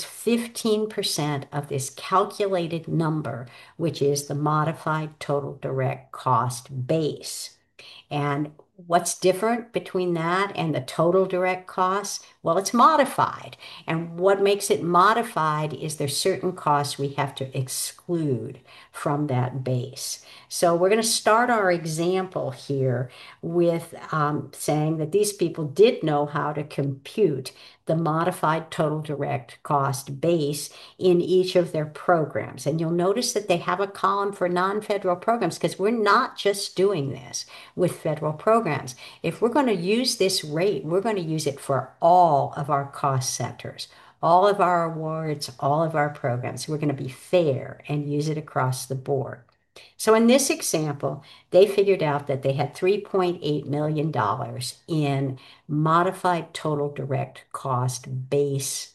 15% of this calculated number, which is the modified total direct cost base. And what's different between that and the total direct costs? Well, it's modified. And what makes it modified is there's certain costs we have to exclude from that base. So we're going to start our example here with saying that these people did know how to compute the modified total direct cost base in each of their programs. And you'll notice that they have a column for non-federal programs because we're not just doing this with federal programs. If we're going to use this rate, we're going to use it for all of our cost centers, all of our awards, all of our programs. We're going to be fair and use it across the board. So in this example, they figured out that they had $3.8 million in modified total direct cost base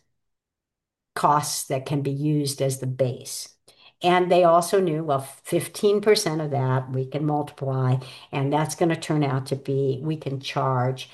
costs that can be used as the base. And they also knew, well, 15% of that we can multiply, and that's going to turn out to be, we can charge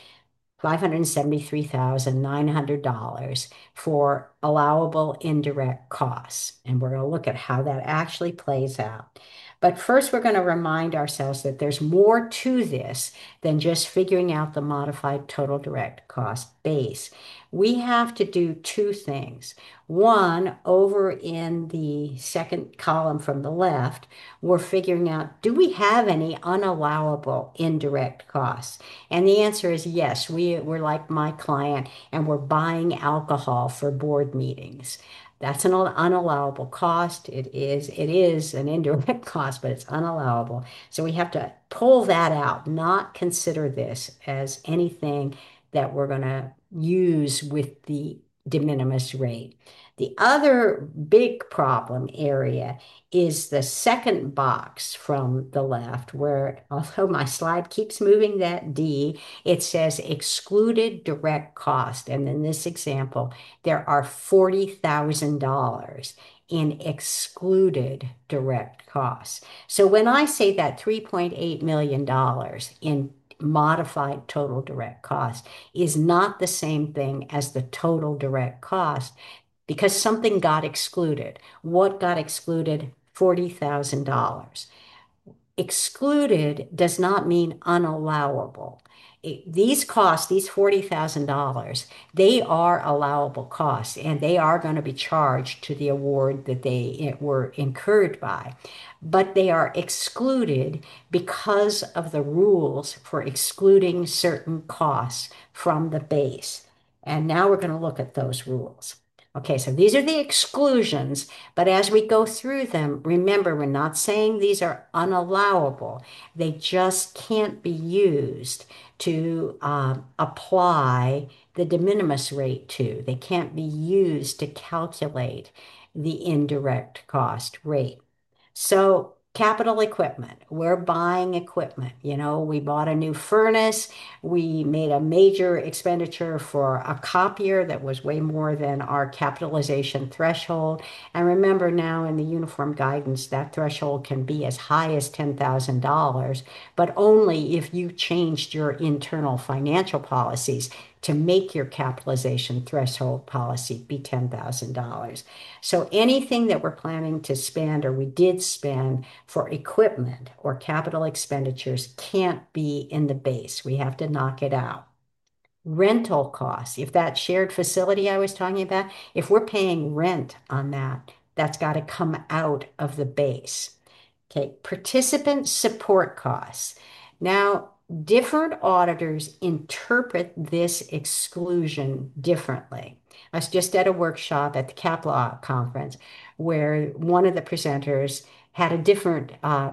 $573,900 for allowable indirect costs. And we're going to look at how that actually plays out. But first, we're going to remind ourselves that there's more to this than just figuring out the modified total direct cost base. We have to do two things. One, over in the second column from the left, we're figuring out, do we have any unallowable indirect costs? And the answer is yes. We're like my client, and we're buying alcohol for board meetings. That's an unallowable cost. It is an indirect cost, but it's unallowable. So we have to pull that out, not consider this as anything that we're going to use with the de minimis rate. The other big problem area is the second box from the left, where although my slide keeps moving that D, it says excluded direct cost. And in this example, there are $40,000 in excluded direct costs. So when I say that $3.8 million in modified total direct cost is not the same thing as the total direct cost because something got excluded. What got excluded? $40,000. Excluded does not mean unallowable. These costs, these $40,000, they are allowable costs and they are going to be charged to the award that they were incurred by. But they are excluded because of the rules for excluding certain costs from the base. And now we're going to look at those rules. Okay, so these are the exclusions, but as we go through them, remember, we're not saying these are unallowable. They just can't be used to apply the de minimis rate to. They can't be used to calculate the indirect cost rate. So capital equipment. We're buying equipment. We bought a new furnace. We made a major expenditure for a copier that was way more than our capitalization threshold. And remember now in the uniform guidance, that threshold can be as high as $10,000, but only if you changed your internal financial policies to make your capitalization threshold policy be $10,000. So anything that we're planning to spend or we did spend for equipment or capital expenditures can't be in the base. We have to knock it out. Rental costs, if that shared facility I was talking about, if we're paying rent on that, that's got to come out of the base. Okay, participant support costs. Now, different auditors interpret this exclusion differently. I was just at a workshop at the CapLaw conference where one of the presenters had a different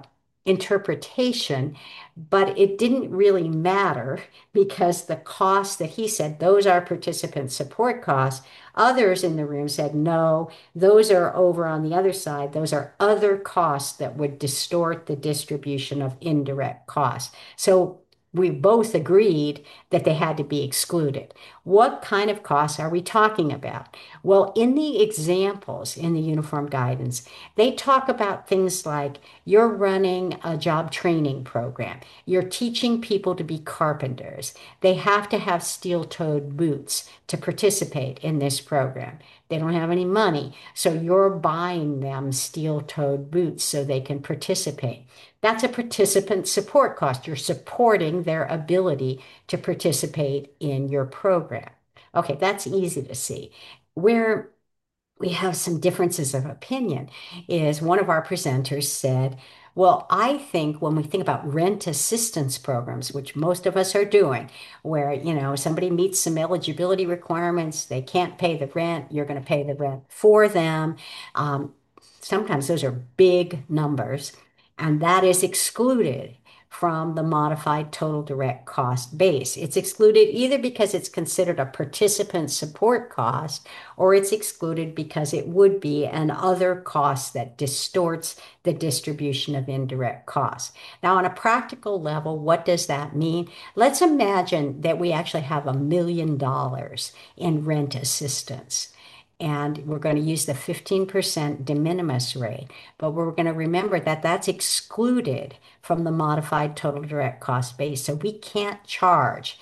interpretation, but it didn't really matter because the costs that he said, those are participant support costs. Others in the room said, no, those are over on the other side. Those are other costs that would distort the distribution of indirect costs. So we both agreed that they had to be excluded. What kind of costs are we talking about? Well, in the examples in the uniform guidance, they talk about things like you're running a job training program, you're teaching people to be carpenters, they have to have steel-toed boots to participate in this program. They don't have any money, so you're buying them steel-toed boots so they can participate. That's a participant support cost. You're supporting their ability to participate in your program. Okay, that's easy to see. Where we have some differences of opinion is one of our presenters said, well, I think when we think about rent assistance programs, which most of us are doing, where, somebody meets some eligibility requirements, they can't pay the rent, you're going to pay the rent for them. Um, Sometimes those are big numbers, and that is excluded from the modified total direct cost base. It's excluded either because it's considered a participant support cost or it's excluded because it would be an other cost that distorts the distribution of indirect costs. Now, on a practical level, what does that mean? Let's imagine that we actually have $1 million in rent assistance. And we're going to use the 15% de minimis rate, but we're going to remember that that's excluded from the modified total direct cost base. So we can't charge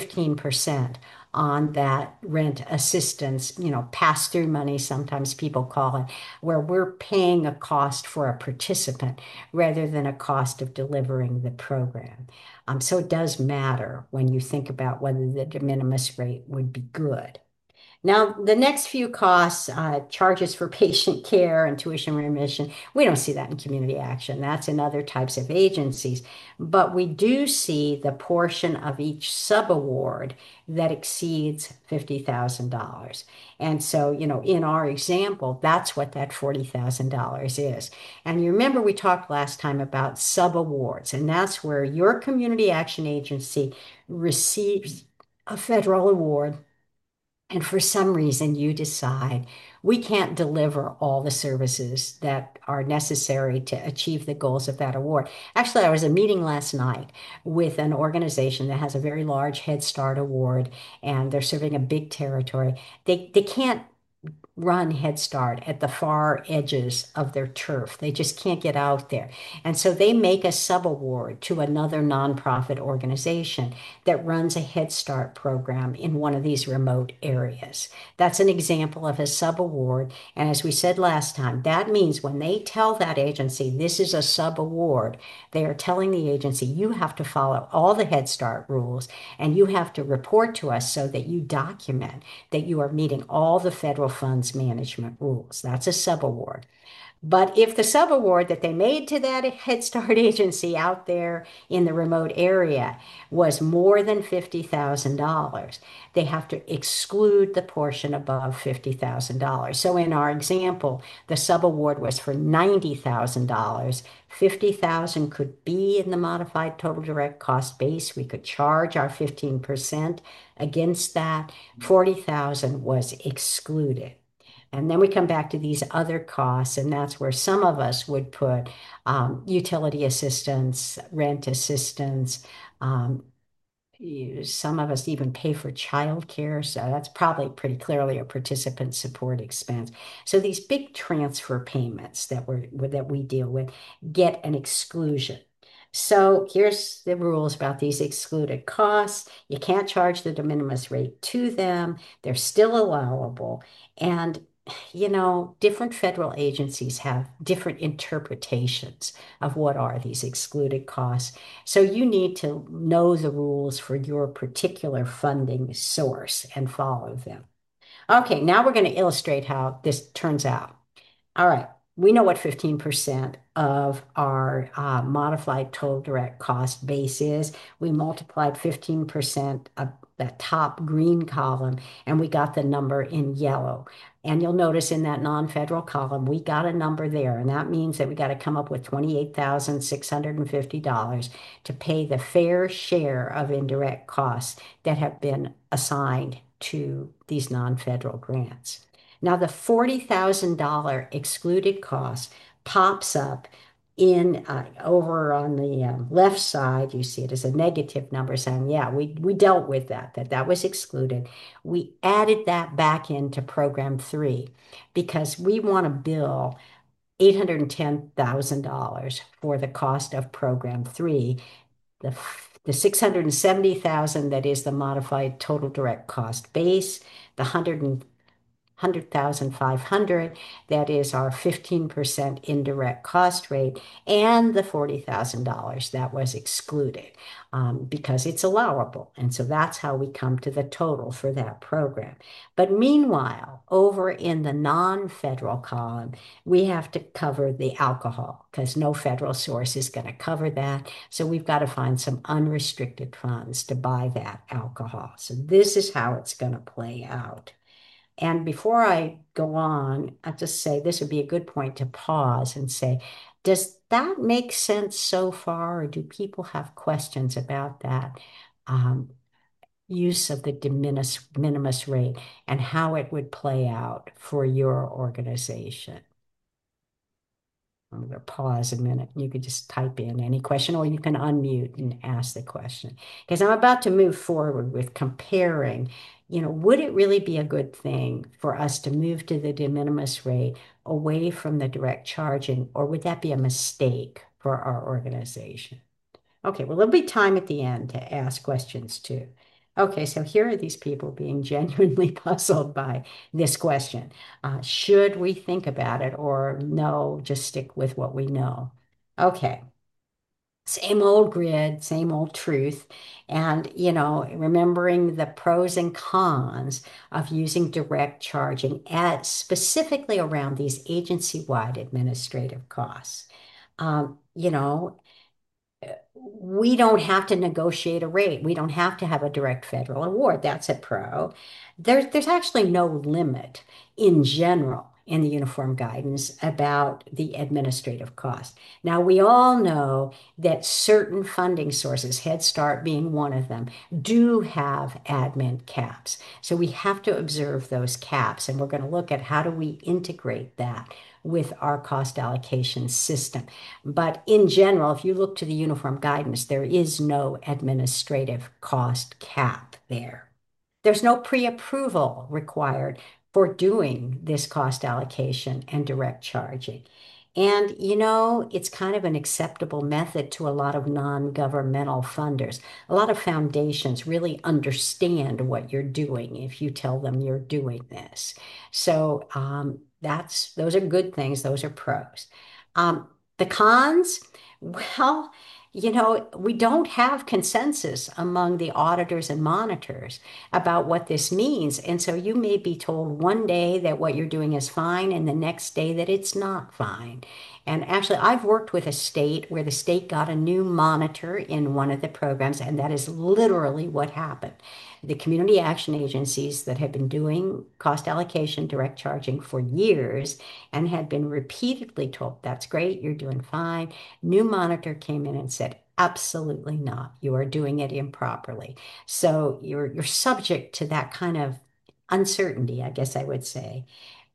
15% on that rent assistance, pass-through money, sometimes people call it, where we're paying a cost for a participant rather than a cost of delivering the program. So it does matter when you think about whether the de minimis rate would be good. Now, the next few costs, charges for patient care and tuition remission, we don't see that in community action. That's in other types of agencies. But we do see the portion of each subaward that exceeds $50,000. And so, in our example, that's what that $40,000 is. And you remember we talked last time about subawards, and that's where your community action agency receives a federal award and for some reason, you decide we can't deliver all the services that are necessary to achieve the goals of that award. Actually, I was at a meeting last night with an organization that has a very large Head Start award, and they're serving a big territory. They can't run Head Start at the far edges of their turf. They just can't get out there. And so they make a subaward to another nonprofit organization that runs a Head Start program in one of these remote areas. That's an example of a subaward. And as we said last time, that means when they tell that agency this is a subaward, they are telling the agency you have to follow all the Head Start rules and you have to report to us so that you document that you are meeting all the federal funds management rules. That's a subaward. But if the subaward that they made to that Head Start agency out there in the remote area was more than $50,000, they have to exclude the portion above $50,000. So in our example, the subaward was for $90,000. 50,000 could be in the modified total direct cost base. We could charge our 15% against that. 40,000 was excluded. And then we come back to these other costs, and that's where some of us would put utility assistance, rent assistance. Um, some of us even pay for childcare, so that's probably pretty clearly a participant support expense. So these big transfer payments that we deal with get an exclusion. So here's the rules about these excluded costs. You can't charge the de minimis rate to them. They're still allowable. And different federal agencies have different interpretations of what are these excluded costs. So you need to know the rules for your particular funding source and follow them. Okay, now we're going to illustrate how this turns out. All right, we know what 15% of our modified total direct cost base is. We multiplied 15% of that top green column, and we got the number in yellow. And you'll notice in that non-federal column, we got a number there, and that means that we got to come up with $28,650 to pay the fair share of indirect costs that have been assigned to these non-federal grants. Now, the $40,000 excluded cost pops up in over on the left side. You see it as a negative number saying, yeah, we dealt with that was excluded. We added that back into program three because we want to bill $810,000 for the cost of program three. The 670,000 that is the modified total direct cost base, the 100,500, that is our 15% indirect cost rate, and the $40,000 that was excluded because it's allowable. And so that's how we come to the total for that program. But meanwhile, over in the non-federal column, we have to cover the alcohol because no federal source is going to cover that. So we've got to find some unrestricted funds to buy that alcohol. So this is how it's going to play out. And before I go on, I just say this would be a good point to pause and say, does that make sense so far, or do people have questions about that use of the minimis rate and how it would play out for your organization? I'm going to pause a minute. You could just type in any question, or you can unmute and ask the question. Because I'm about to move forward with comparing, would it really be a good thing for us to move to the de minimis rate away from the direct charging, or would that be a mistake for our organization? Okay, well, there'll be time at the end to ask questions too. Okay, so here are these people being genuinely puzzled by this question. Should we think about it or no, just stick with what we know? Okay, same old grid, same old truth. And, remembering the pros and cons of using direct charging at specifically around these agency-wide administrative costs. Um, you know, we don't have to negotiate a rate. We don't have to have a direct federal award. That's a pro. There's actually no limit in general in the uniform guidance about the administrative cost. Now, we all know that certain funding sources, Head Start being one of them, do have admin caps. So we have to observe those caps, and we're going to look at how do we integrate that with our cost allocation system. But in general, if you look to the uniform guidance, there is no administrative cost cap there. There's no pre-approval required for doing this cost allocation and direct charging. And it's kind of an acceptable method to a lot of non-governmental funders. A lot of foundations really understand what you're doing if you tell them you're doing this. So those are good things. Those are pros. The cons, well, we don't have consensus among the auditors and monitors about what this means. And so you may be told one day that what you're doing is fine and the next day that it's not fine. And actually, I've worked with a state where the state got a new monitor in one of the programs, and that is literally what happened. The community action agencies that have been doing cost allocation, direct charging for years and had been repeatedly told, that's great, you're doing fine. New monitor came in and said, absolutely not. You are doing it improperly. So you're subject to that kind of uncertainty, I guess I would say.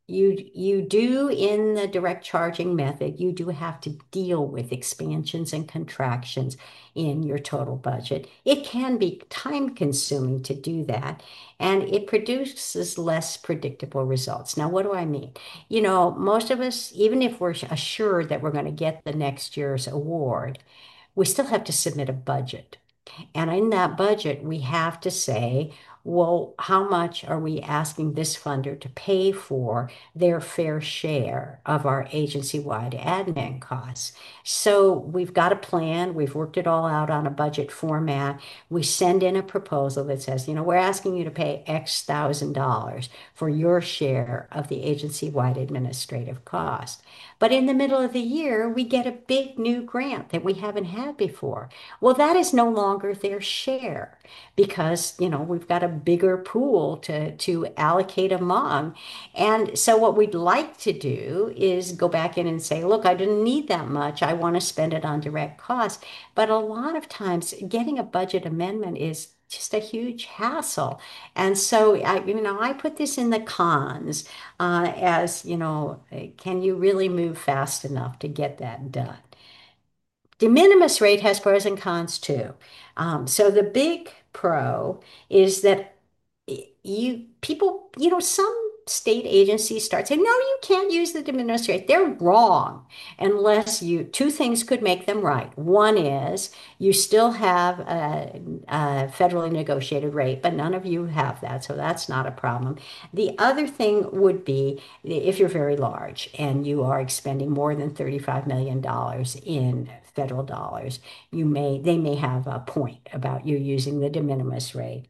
You do in the direct charging method, you do have to deal with expansions and contractions in your total budget. It can be time consuming to do that, and it produces less predictable results. Now, what do I mean? Most of us, even if we're assured that we're going to get the next year's award, we still have to submit a budget. And in that budget, we have to say, well, how much are we asking this funder to pay for their fair share of our agency-wide admin costs? So we've got a plan. We've worked it all out on a budget format. We send in a proposal that says, we're asking you to pay X thousand dollars for your share of the agency-wide administrative cost. But in the middle of the year, we get a big new grant that we haven't had before. Well, that is no longer their share because, we've got a bigger pool to allocate among. And so what we'd like to do is go back in and say, look, I didn't need that much. I want to spend it on direct costs. But a lot of times getting a budget amendment is just a huge hassle. And so I put this in the cons as, can you really move fast enough to get that done? De minimis rate has pros and cons too. So the big pro is that some state agencies start saying, no, you can't use the de minimis rate. They're wrong unless two things could make them right. One is you still have a federally negotiated rate, but none of you have that, so that's not a problem. The other thing would be if you're very large and you are expending more than $35 million in federal dollars, they may have a point about you using the de minimis rate.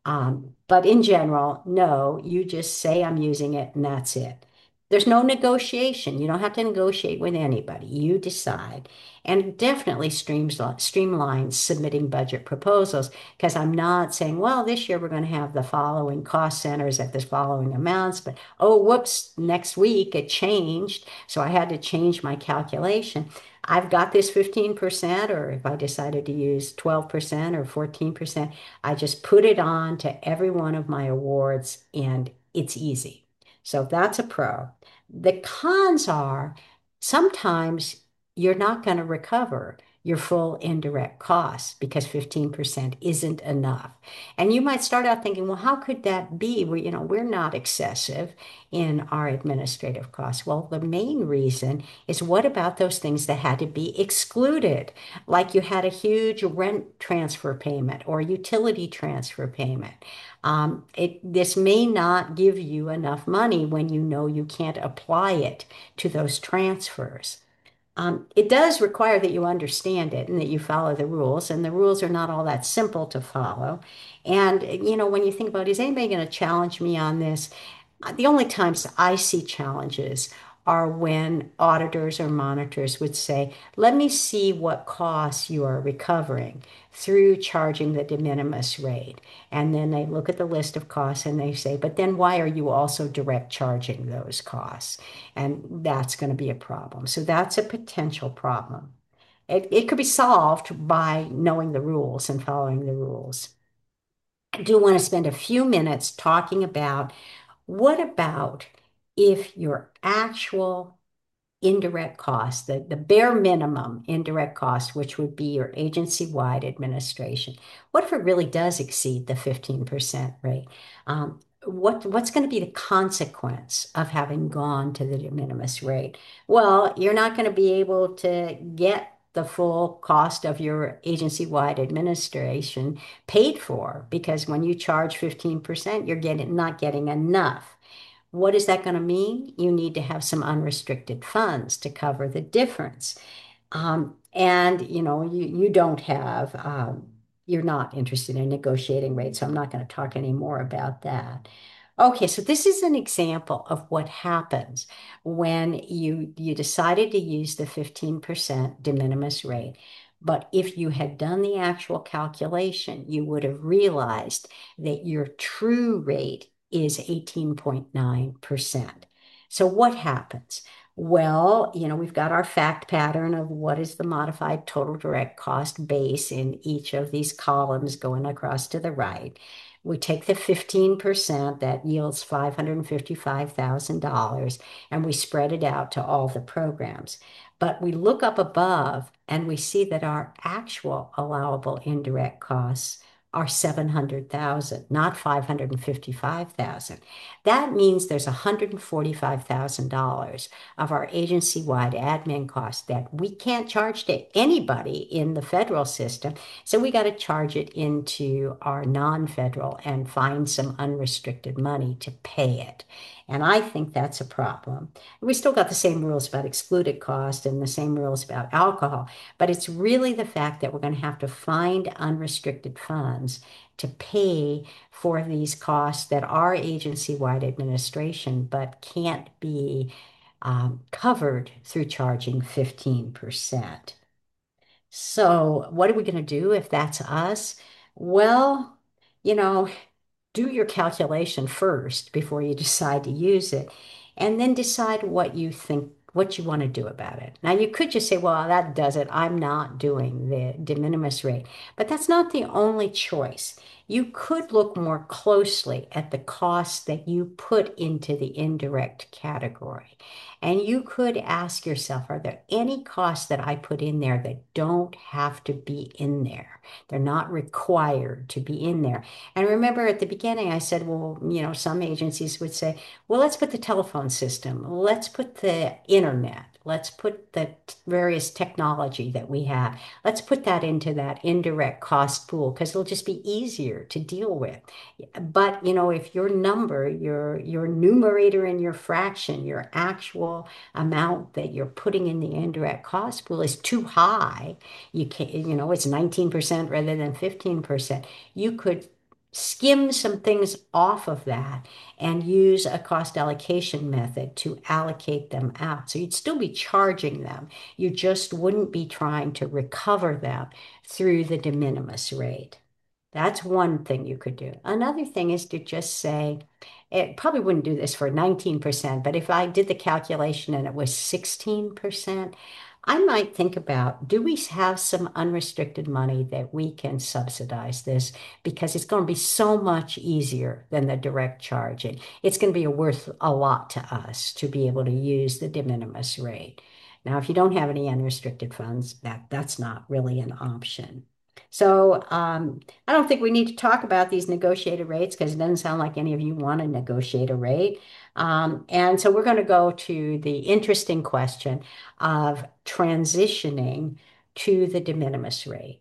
But in general, no, you just say I'm using it and that's it. There's no negotiation. You don't have to negotiate with anybody. You decide. And definitely streamlines submitting budget proposals because I'm not saying, well, this year we're going to have the following cost centers at the following amounts, but oh, whoops, next week it changed. So I had to change my calculation. I've got this 15%, or if I decided to use 12% or 14%, I just put it on to every one of my awards and it's easy. So that's a pro. The cons are sometimes you're not going to recover your full indirect costs because 15% isn't enough. And you might start out thinking, well, how could that be? We're not excessive in our administrative costs. Well, the main reason is what about those things that had to be excluded? Like you had a huge rent transfer payment or utility transfer payment. This may not give you enough money when you know you can't apply it to those transfers. It does require that you understand it and that you follow the rules, and the rules are not all that simple to follow. And, when you think about, is anybody going to challenge me on this? The only times I see challenges are when auditors or monitors would say, let me see what costs you are recovering through charging the de minimis rate. And then they look at the list of costs and they say, but then why are you also direct charging those costs? And that's going to be a problem. So that's a potential problem. It could be solved by knowing the rules and following the rules. I do want to spend a few minutes talking about what about if your actual indirect cost, the bare minimum indirect cost, which would be your agency-wide administration, what if it really does exceed the 15% rate? What's going to be the consequence of having gone to the de minimis rate? Well, you're not going to be able to get the full cost of your agency-wide administration paid for because when you charge 15%, you're not getting enough. What is that going to mean? You need to have some unrestricted funds to cover the difference. And you don't have, you're not interested in negotiating rates, so I'm not going to talk any more about that. Okay, so this is an example of what happens when you decided to use the 15% de minimis rate. But if you had done the actual calculation, you would have realized that your true rate is 18.9%. So what happens? Well, we've got our fact pattern of what is the modified total direct cost base in each of these columns going across to the right. We take the 15% that yields $555,000 and we spread it out to all the programs. But we look up above and we see that our actual allowable indirect costs are 700,000, not 555,000. That means there's $145,000 of our agency-wide admin costs that we can't charge to anybody in the federal system. So we got to charge it into our non-federal and find some unrestricted money to pay it. And I think that's a problem. We still got the same rules about excluded cost and the same rules about alcohol, but it's really the fact that we're going to have to find unrestricted funds to pay for these costs that are agency-wide administration, but can't be covered through charging 15%. So, what are we going to do if that's us? Well, you know, do your calculation first before you decide to use it, and then decide what you want to do about it. Now, you could just say, well, that does it. I'm not doing the de minimis rate. But that's not the only choice. You could look more closely at the costs that you put into the indirect category. And you could ask yourself, are there any costs that I put in there that don't have to be in there? They're not required to be in there. And remember at the beginning, I said, well, some agencies would say, well, let's put the telephone system, let's put the internet, let's put the various technology that we have, let's put that into that indirect cost pool because it'll just be easier to deal with. But, if your number, your numerator and your fraction, your actual amount that you're putting in the indirect cost pool is too high, you can't, it's 19% rather than 15%. You could skim some things off of that and use a cost allocation method to allocate them out. So you'd still be charging them. You just wouldn't be trying to recover them through the de minimis rate. That's one thing you could do. Another thing is to just say, it probably wouldn't do this for 19%, but if I did the calculation and it was 16%, I might think about, do we have some unrestricted money that we can subsidize this? Because it's going to be so much easier than the direct charging. It's going to be worth a lot to us to be able to use the de minimis rate. Now, if you don't have any unrestricted funds, that's not really an option. So I don't think we need to talk about these negotiated rates because it doesn't sound like any of you want to negotiate a rate. And so we're going to go to the interesting question of transitioning to the de minimis rate.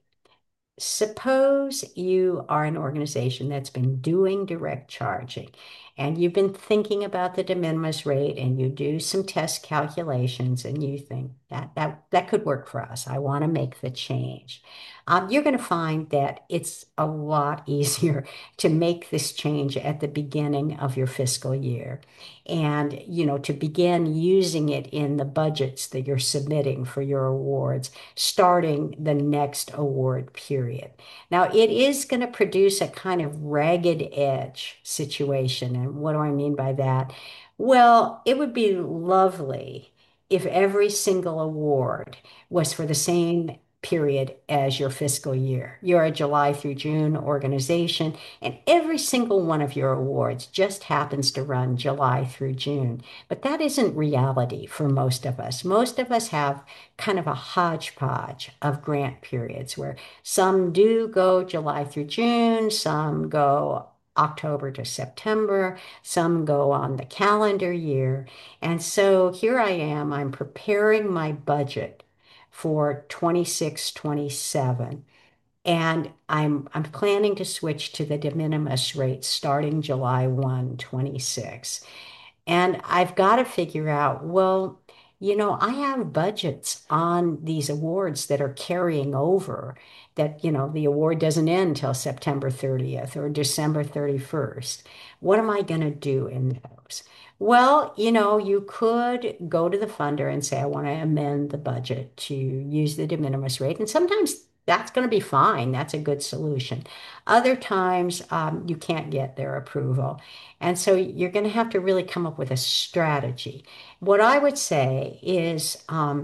Suppose you are an organization that's been doing direct charging and you've been thinking about the de minimis rate and you do some test calculations and you think that could work for us. I want to make the change. You're going to find that it's a lot easier to make this change at the beginning of your fiscal year and, to begin using it in the budgets that you're submitting for your awards starting the next award period. Now, it is going to produce a kind of ragged edge situation. And what do I mean by that? Well, it would be lovely if every single award was for the same period as your fiscal year. You're a July through June organization, and every single one of your awards just happens to run July through June. But that isn't reality for most of us. Most of us have kind of a hodgepodge of grant periods where some do go July through June, some go October to September, some go on the calendar year. And so here I am, I'm preparing my budget for 26, 27. And I'm planning to switch to the de minimis rate starting July 1, 26. And I've got to figure out, well, I have budgets on these awards that are carrying over that, the award doesn't end until September 30th or December 31st. What am I going to do in those? Well, you could go to the funder and say, I want to amend the budget to use the de minimis rate. And sometimes that's going to be fine. That's a good solution. Other times, you can't get their approval. And so you're going to have to really come up with a strategy. What I would say is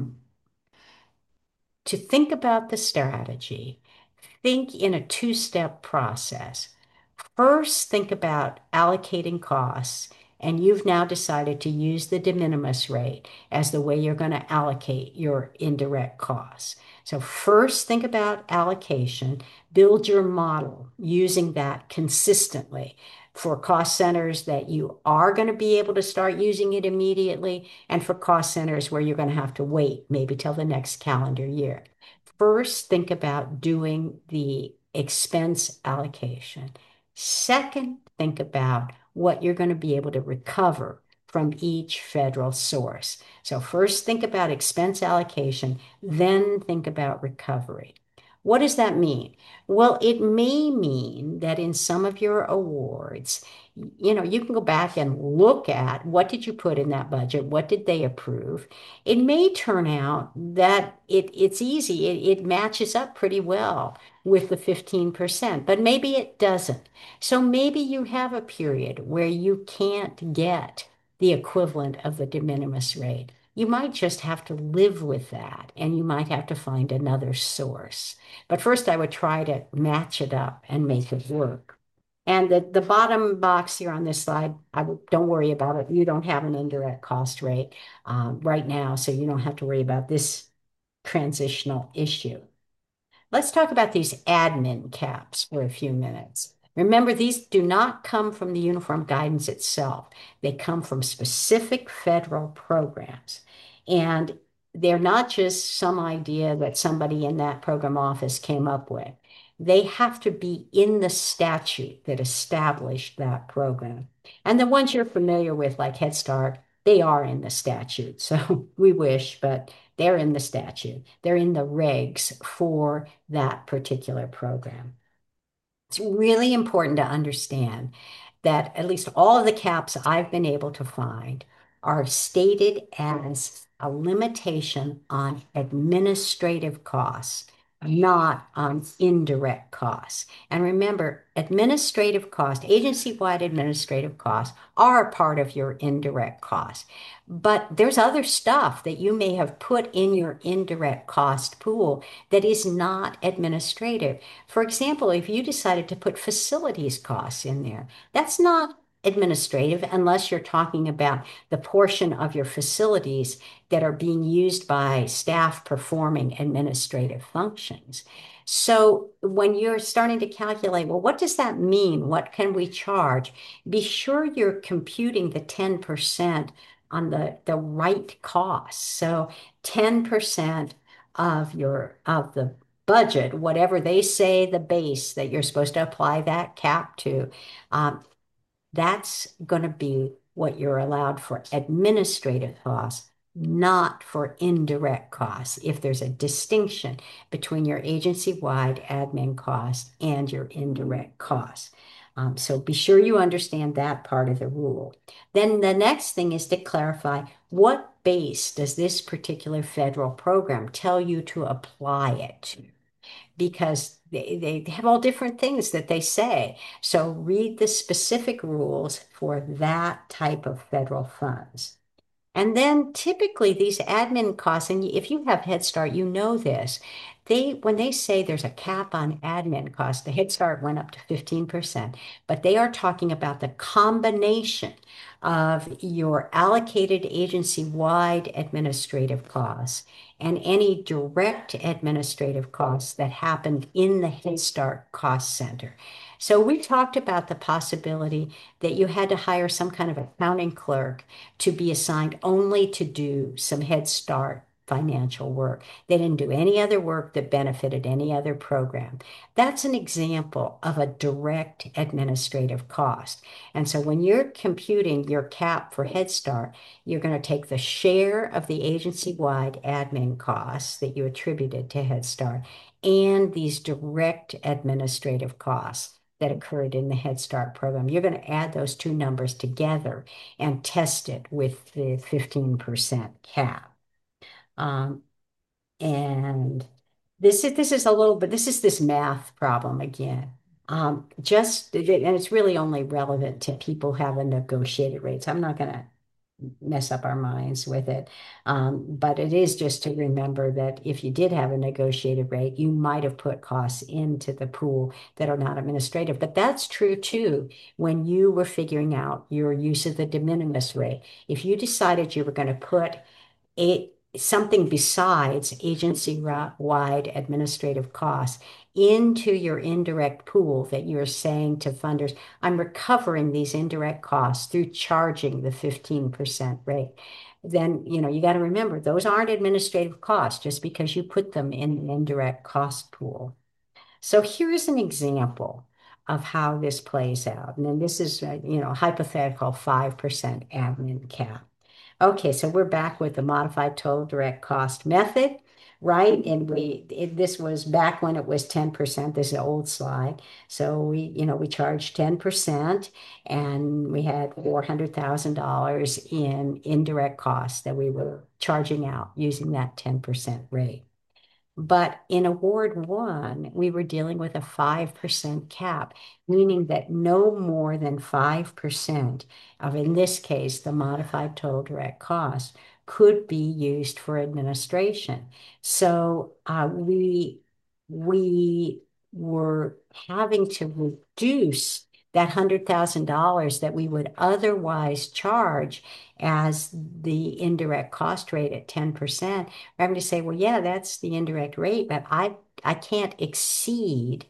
to think about the strategy, think in a two-step process. First, think about allocating costs, and you've now decided to use the de minimis rate as the way you're going to allocate your indirect costs. So first, think about allocation, build your model using that consistently for cost centers that you are going to be able to start using it immediately, and for cost centers where you're going to have to wait maybe till the next calendar year. First, think about doing the expense allocation. Second, think about what you're going to be able to recover from each federal source. So first think about expense allocation, then think about recovery. What does that mean? Well, it may mean that in some of your awards, you can go back and look at what did you put in that budget? What did they approve? It may turn out that it's easy. It matches up pretty well with the 15%, but maybe it doesn't. So maybe you have a period where you can't get the equivalent of the de minimis rate. You might just have to live with that, and you might have to find another source. But first, I would try to match it up and make it work. And the bottom box here on this slide, don't worry about it. You don't have an indirect cost rate right now, so you don't have to worry about this transitional issue. Let's talk about these admin caps for a few minutes. Remember, these do not come from the uniform guidance itself. They come from specific federal programs. And they're not just some idea that somebody in that program office came up with. They have to be in the statute that established that program. And the ones you're familiar with, like Head Start, they are in the statute. So we wish, but they're in the statute. They're in the regs for that particular program. It's really important to understand that at least all of the caps I've been able to find are stated as a limitation on administrative costs, not on indirect costs. And remember, administrative costs, agency-wide administrative costs, are a part of your indirect costs. But there's other stuff that you may have put in your indirect cost pool that is not administrative. For example, if you decided to put facilities costs in there, that's not administrative unless you're talking about the portion of your facilities that are being used by staff performing administrative functions. So when you're starting to calculate, well, what does that mean? What can we charge? Be sure you're computing the 10% on the right cost. So 10% of the budget, whatever they say the base that you're supposed to apply that cap to, um, that's going to be what you're allowed for administrative costs, not for indirect costs. If there's a distinction between your agency-wide admin costs and your indirect costs. So be sure you understand that part of the rule. Then the next thing is to clarify what base does this particular federal program tell you to apply it to? Because they have all different things that they say. So read the specific rules for that type of federal funds. And then typically these admin costs, and if you have Head Start, you know this. When they say there's a cap on admin costs, the Head Start went up to 15%, but they are talking about the combination of your allocated agency-wide administrative costs and any direct administrative costs that happened in the Head Start cost center. So we talked about the possibility that you had to hire some kind of accounting clerk to be assigned only to do some Head Start financial work. They didn't do any other work that benefited any other program. That's an example of a direct administrative cost. And so when you're computing your cap for Head Start, you're going to take the share of the agency-wide admin costs that you attributed to Head Start and these direct administrative costs that occurred in the Head Start program. You're going to add those two numbers together and test it with the 15% cap. Um, and this is a little bit, this is this math problem again. And it's really only relevant to people who have a negotiated rates. I'm not going to mess up our minds with it. But it is just to remember that if you did have a negotiated rate, you might have put costs into the pool that are not administrative. But that's true too when you were figuring out your use of the de minimis rate. If you decided you were going to put a something besides agency-wide administrative costs into your indirect pool that you're saying to funders, I'm recovering these indirect costs through charging the 15% rate. Then, you got to remember those aren't administrative costs just because you put them in an indirect cost pool. So here's an example of how this plays out. And then this is, hypothetical 5% admin cap. Okay, so we're back with the modified total direct cost method, right? And this was back when it was 10%. This is an old slide. So we charged 10% and we had $400,000 in indirect costs that we were charging out using that 10% rate. But in award one, we were dealing with a 5% cap, meaning that no more than 5% of, in this case, the modified total direct cost could be used for administration. So we were having to reduce that $100,000 that we would otherwise charge as the indirect cost rate at 10%. We're having to say, well, yeah, that's the indirect rate, but I can't exceed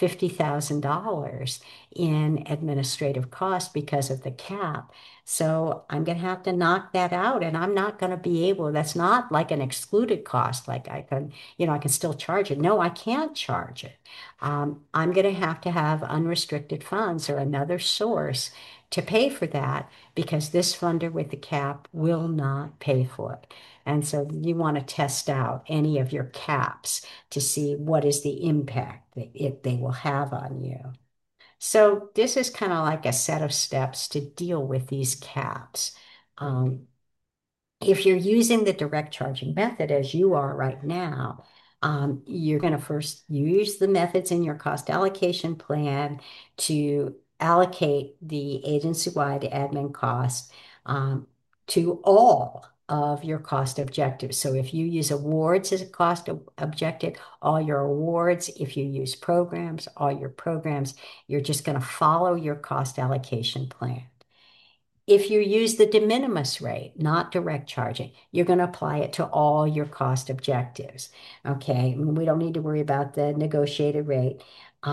$50,000 in administrative cost because of the cap. So I'm going to have to knock that out, and I'm not going to be able, that's not like an excluded cost, like I can still charge it. No, I can't charge it. I'm going to have unrestricted funds or another source to pay for that because this funder with the cap will not pay for it. And so you want to test out any of your caps to see what is the impact that they will have on you. So this is kind of like a set of steps to deal with these caps. Um, if you're using the direct charging method as you are right now, you're going to first use the methods in your cost allocation plan to allocate the agency-wide admin cost to all of your cost objectives. So if you use awards as a cost objective, all your awards. If you use programs, all your programs, you're just going to follow your cost allocation plan. If you use the de minimis rate, not direct charging, you're going to apply it to all your cost objectives. Okay, we don't need to worry about the negotiated rate.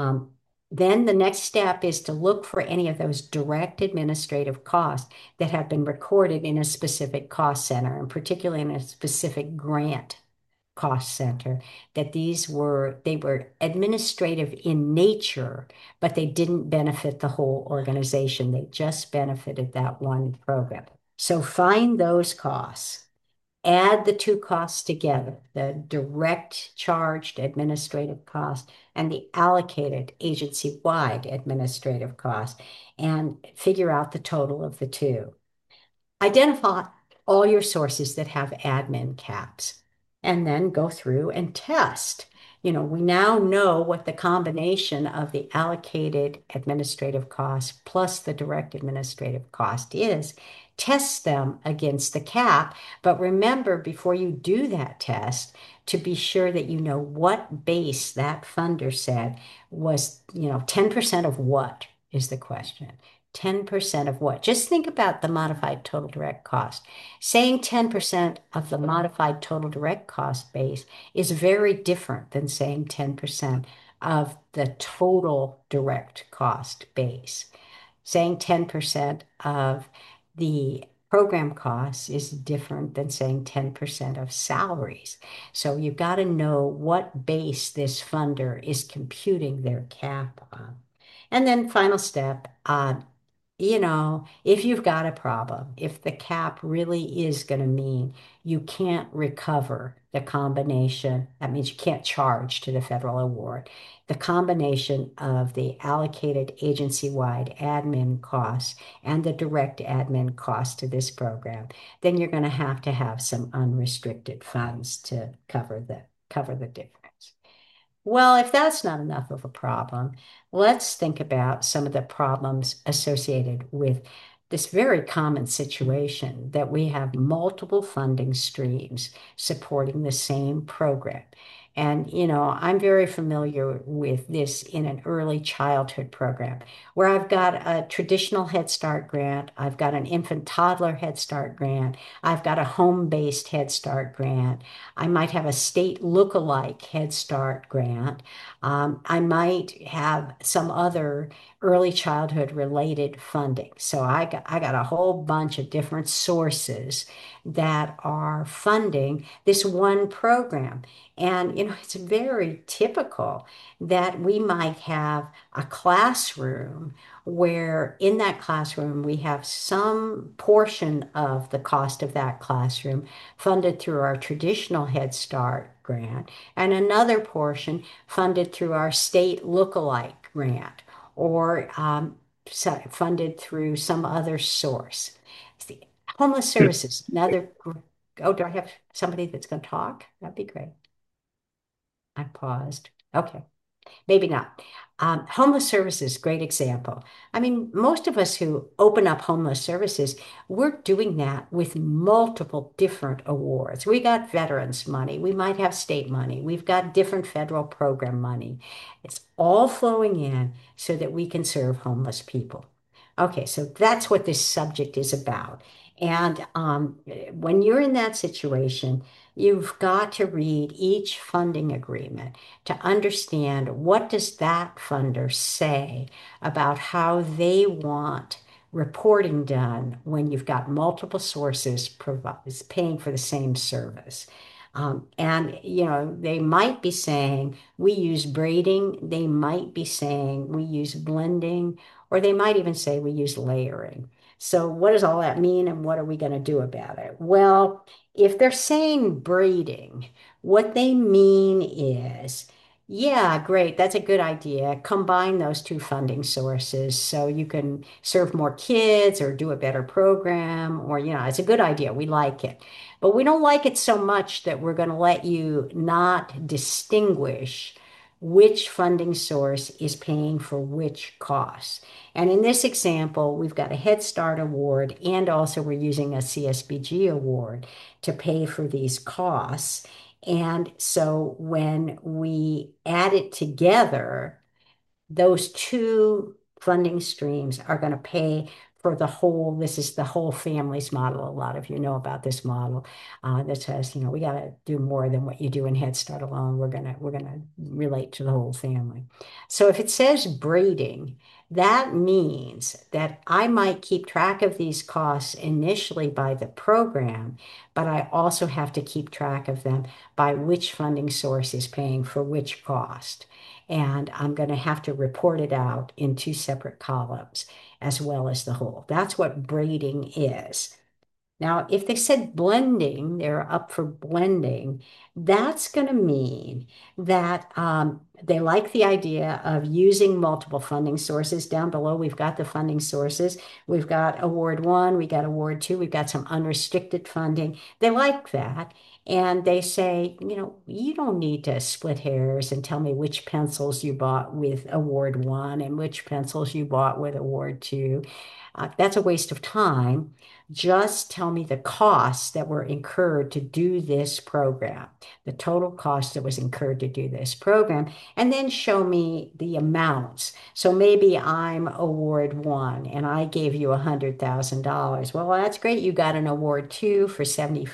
Then the next step is to look for any of those direct administrative costs that have been recorded in a specific cost center, and particularly in a specific grant cost center, that they were administrative in nature, but they didn't benefit the whole organization. They just benefited that one program. So find those costs, add the two costs together, the direct charged administrative cost and the allocated agency-wide administrative cost, and figure out the total of the two. Identify all your sources that have admin caps and then go through and test. We now know what the combination of the allocated administrative cost plus the direct administrative cost is. Test them against the cap, but remember before you do that test to be sure that you know what base that funder said was, 10% of what is the question. 10% of what? Just think about the modified total direct cost. Saying 10% of the modified total direct cost base is very different than saying 10% of the total direct cost base. Saying 10% of the program costs is different than saying 10% of salaries. So you've got to know what base this funder is computing their cap on. And then final step, if you've got a problem, if the cap really is going to mean you can't recover the combination, that means you can't charge to the federal award, the combination of the allocated agency-wide admin costs and the direct admin costs to this program, then you're going to have some unrestricted funds to cover the difference. Well, if that's not enough of a problem, let's think about some of the problems associated with this very common situation that we have multiple funding streams supporting the same program. And, I'm very familiar with this in an early childhood program where I've got a traditional Head Start grant, I've got an infant toddler Head Start grant, I've got a home-based Head Start grant, I might have a state lookalike Head Start grant, I might have some other early childhood related funding. So I got a whole bunch of different sources that are funding this one program. And, it's very typical that we might have a classroom where in that classroom we have some portion of the cost of that classroom funded through our traditional Head Start grant and another portion funded through our state lookalike grant or funded through some other source. The homeless services, another. Oh, do I have somebody that's going to talk? That'd be great. I paused. Okay. Maybe not. Homeless services, great example. I mean, most of us who open up homeless services, we're doing that with multiple different awards. We got veterans money. We might have state money. We've got different federal program money. It's all flowing in so that we can serve homeless people. Okay, so that's what this subject is about. And when you're in that situation, you've got to read each funding agreement to understand what does that funder say about how they want reporting done when you've got multiple sources paying for the same service. And, they might be saying we use braiding, they might be saying we use blending, or they might even say we use layering. So what does all that mean and what are we going to do about it? Well, if they're saying braiding, what they mean is, yeah, great, that's a good idea. Combine those two funding sources so you can serve more kids or do a better program, or, it's a good idea. We like it. But we don't like it so much that we're going to let you not distinguish which funding source is paying for which costs. And in this example, we've got a Head Start award and also we're using a CSBG award to pay for these costs. And so when we add it together, those two funding streams are going to pay for the whole. This is the whole families model. A lot of you know about this model that says, we got to do more than what you do in Head Start alone. We're gonna relate to the whole family. So if it says braiding, that means that I might keep track of these costs initially by the program, but I also have to keep track of them by which funding source is paying for which cost. And I'm going to have to report it out in two separate columns as well as the whole. That's what braiding is. Now, if they said blending, they're up for blending, that's going to mean that they like the idea of using multiple funding sources. Down below, we've got the funding sources. We've got award one, we got award two, we've got some unrestricted funding. They like that. And they say, you don't need to split hairs and tell me which pencils you bought with award one and which pencils you bought with award two. That's a waste of time. Just tell me the costs that were incurred to do this program, the total cost that was incurred to do this program, and then show me the amounts. So maybe I'm award one and I gave you $100,000. Well, that's great. You got an award two for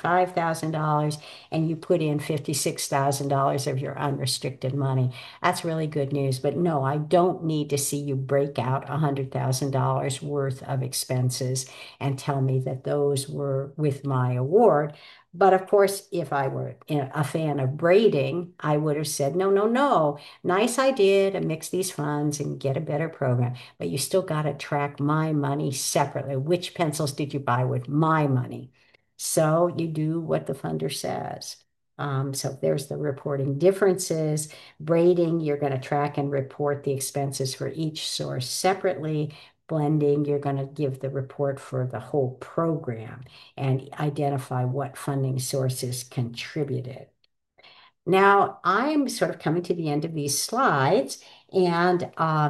$75,000 and you put in $56,000 of your unrestricted money. That's really good news. But no, I don't need to see you break out $100,000 worth of expenses and tell me that those were with my award. But of course, if I were a fan of braiding, I would have said, no, no, no. Nice idea to mix these funds and get a better program, but you still got to track my money separately. Which pencils did you buy with my money? So you do what the funder says. So there's the reporting differences. Braiding, you're going to track and report the expenses for each source separately. Blending, you're going to give the report for the whole program and identify what funding sources contributed. Now, I'm sort of coming to the end of these slides, and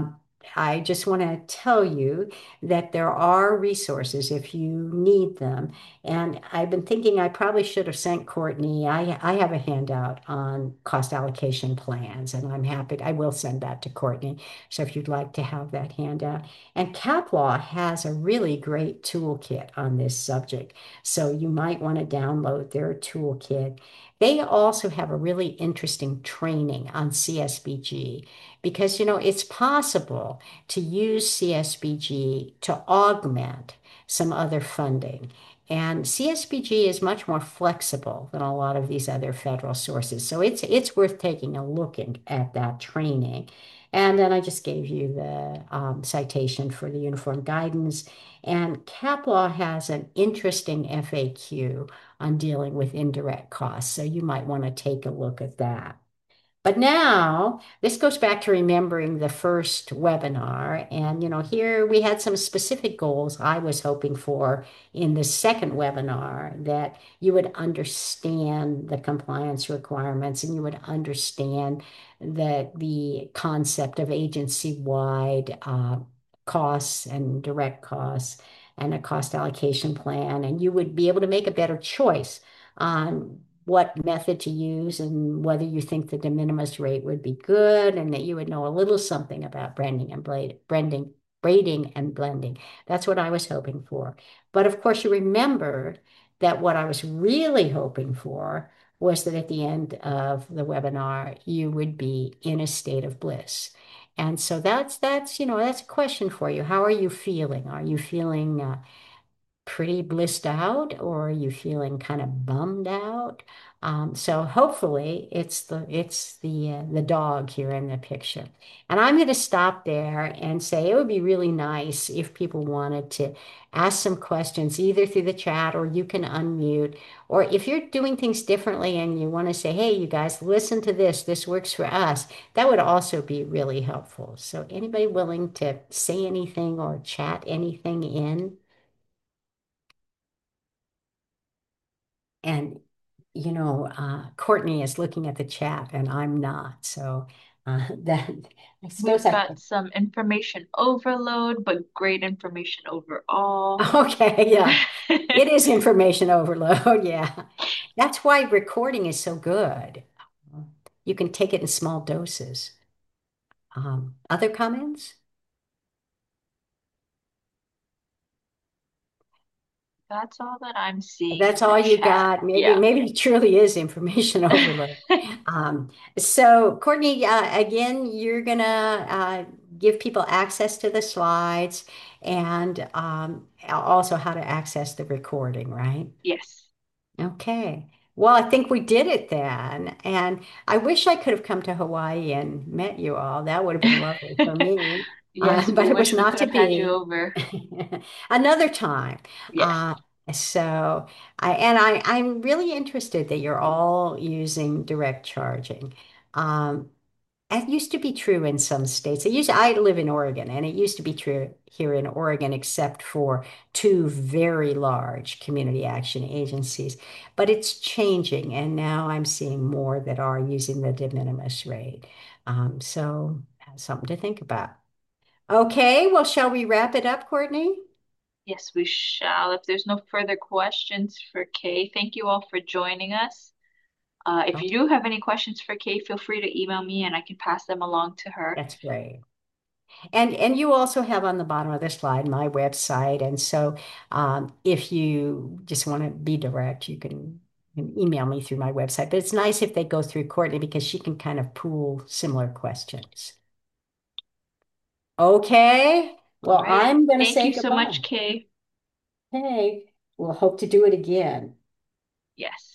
I just want to tell you that there are resources if you need them. And I've been thinking I probably should have sent Courtney. I have a handout on cost allocation plans, and I'm happy. I will send that to Courtney. So if you'd like to have that handout. And CapLaw has a really great toolkit on this subject. So you might want to download their toolkit. They also have a really interesting training on CSBG because, it's possible to use CSBG to augment some other funding. And CSBG is much more flexible than a lot of these other federal sources. So it's worth taking a look at that training. And then I just gave you the citation for the uniform guidance. And CapLaw has an interesting FAQ on dealing with indirect costs. So you might want to take a look at that. But now this goes back to remembering the first webinar. And, here we had some specific goals I was hoping for in the second webinar that you would understand the compliance requirements and you would understand that the concept of agency-wide costs and direct costs and a cost allocation plan. And you would be able to make a better choice on what method to use and whether you think the de minimis rate would be good and that you would know a little something about braiding and blending. That's what I was hoping for. But of course, you remember that what I was really hoping for was that at the end of the webinar, you would be in a state of bliss. And so that's a question for you. How are you feeling? Are you feeling pretty blissed out or are you feeling kind of bummed out? So hopefully it's the dog here in the picture. And I'm going to stop there and say it would be really nice if people wanted to ask some questions either through the chat or you can unmute. Or if you're doing things differently and you want to say, hey, you guys, listen to this, this works for us, that would also be really helpful. So anybody willing to say anything or chat anything in? And, Courtney is looking at the chat and I'm not. So that I suppose We've I, got some information overload, but great information overall. okay, yeah, it is information overload. Yeah. That's why recording is so good. You can take it in small doses. Other comments? That's all that I'm seeing That's in the all you chat. got. Maybe, Yeah. maybe it truly is information overload. Um, so, Courtney, again, you're gonna give people access to the slides and also how to access the recording, right? Yes. Okay. Well, I think we did it then. And I wish I could have come to Hawaii and met you all. That would have been lovely for me. Yes, we But it was wish we not could to have had you be. over. Another time. Yes. Uh, I'm really interested that you're all using direct charging. Um, it used to be true in some states. I live in Oregon, and it used to be true here in Oregon, except for two very large community action agencies. But it's changing, and now I'm seeing more that are using the de minimis rate. So something to think about. Okay, well, shall we wrap it up, Courtney? Yes, we shall. If there's no further questions for Kay, thank you all for joining us. If you Okay, do have any questions for Kay, feel free to email me and I can pass them along to her. that's great. And you also have on the bottom of the slide my website. And so if you just want to be direct, you can email me through my website. But it's nice if they go through Courtney because she can kind of pool similar questions. Okay. All Well, right. I'm going to Thank you say so goodbye. much, Kay. Hey, we'll hope to do it again. Yes.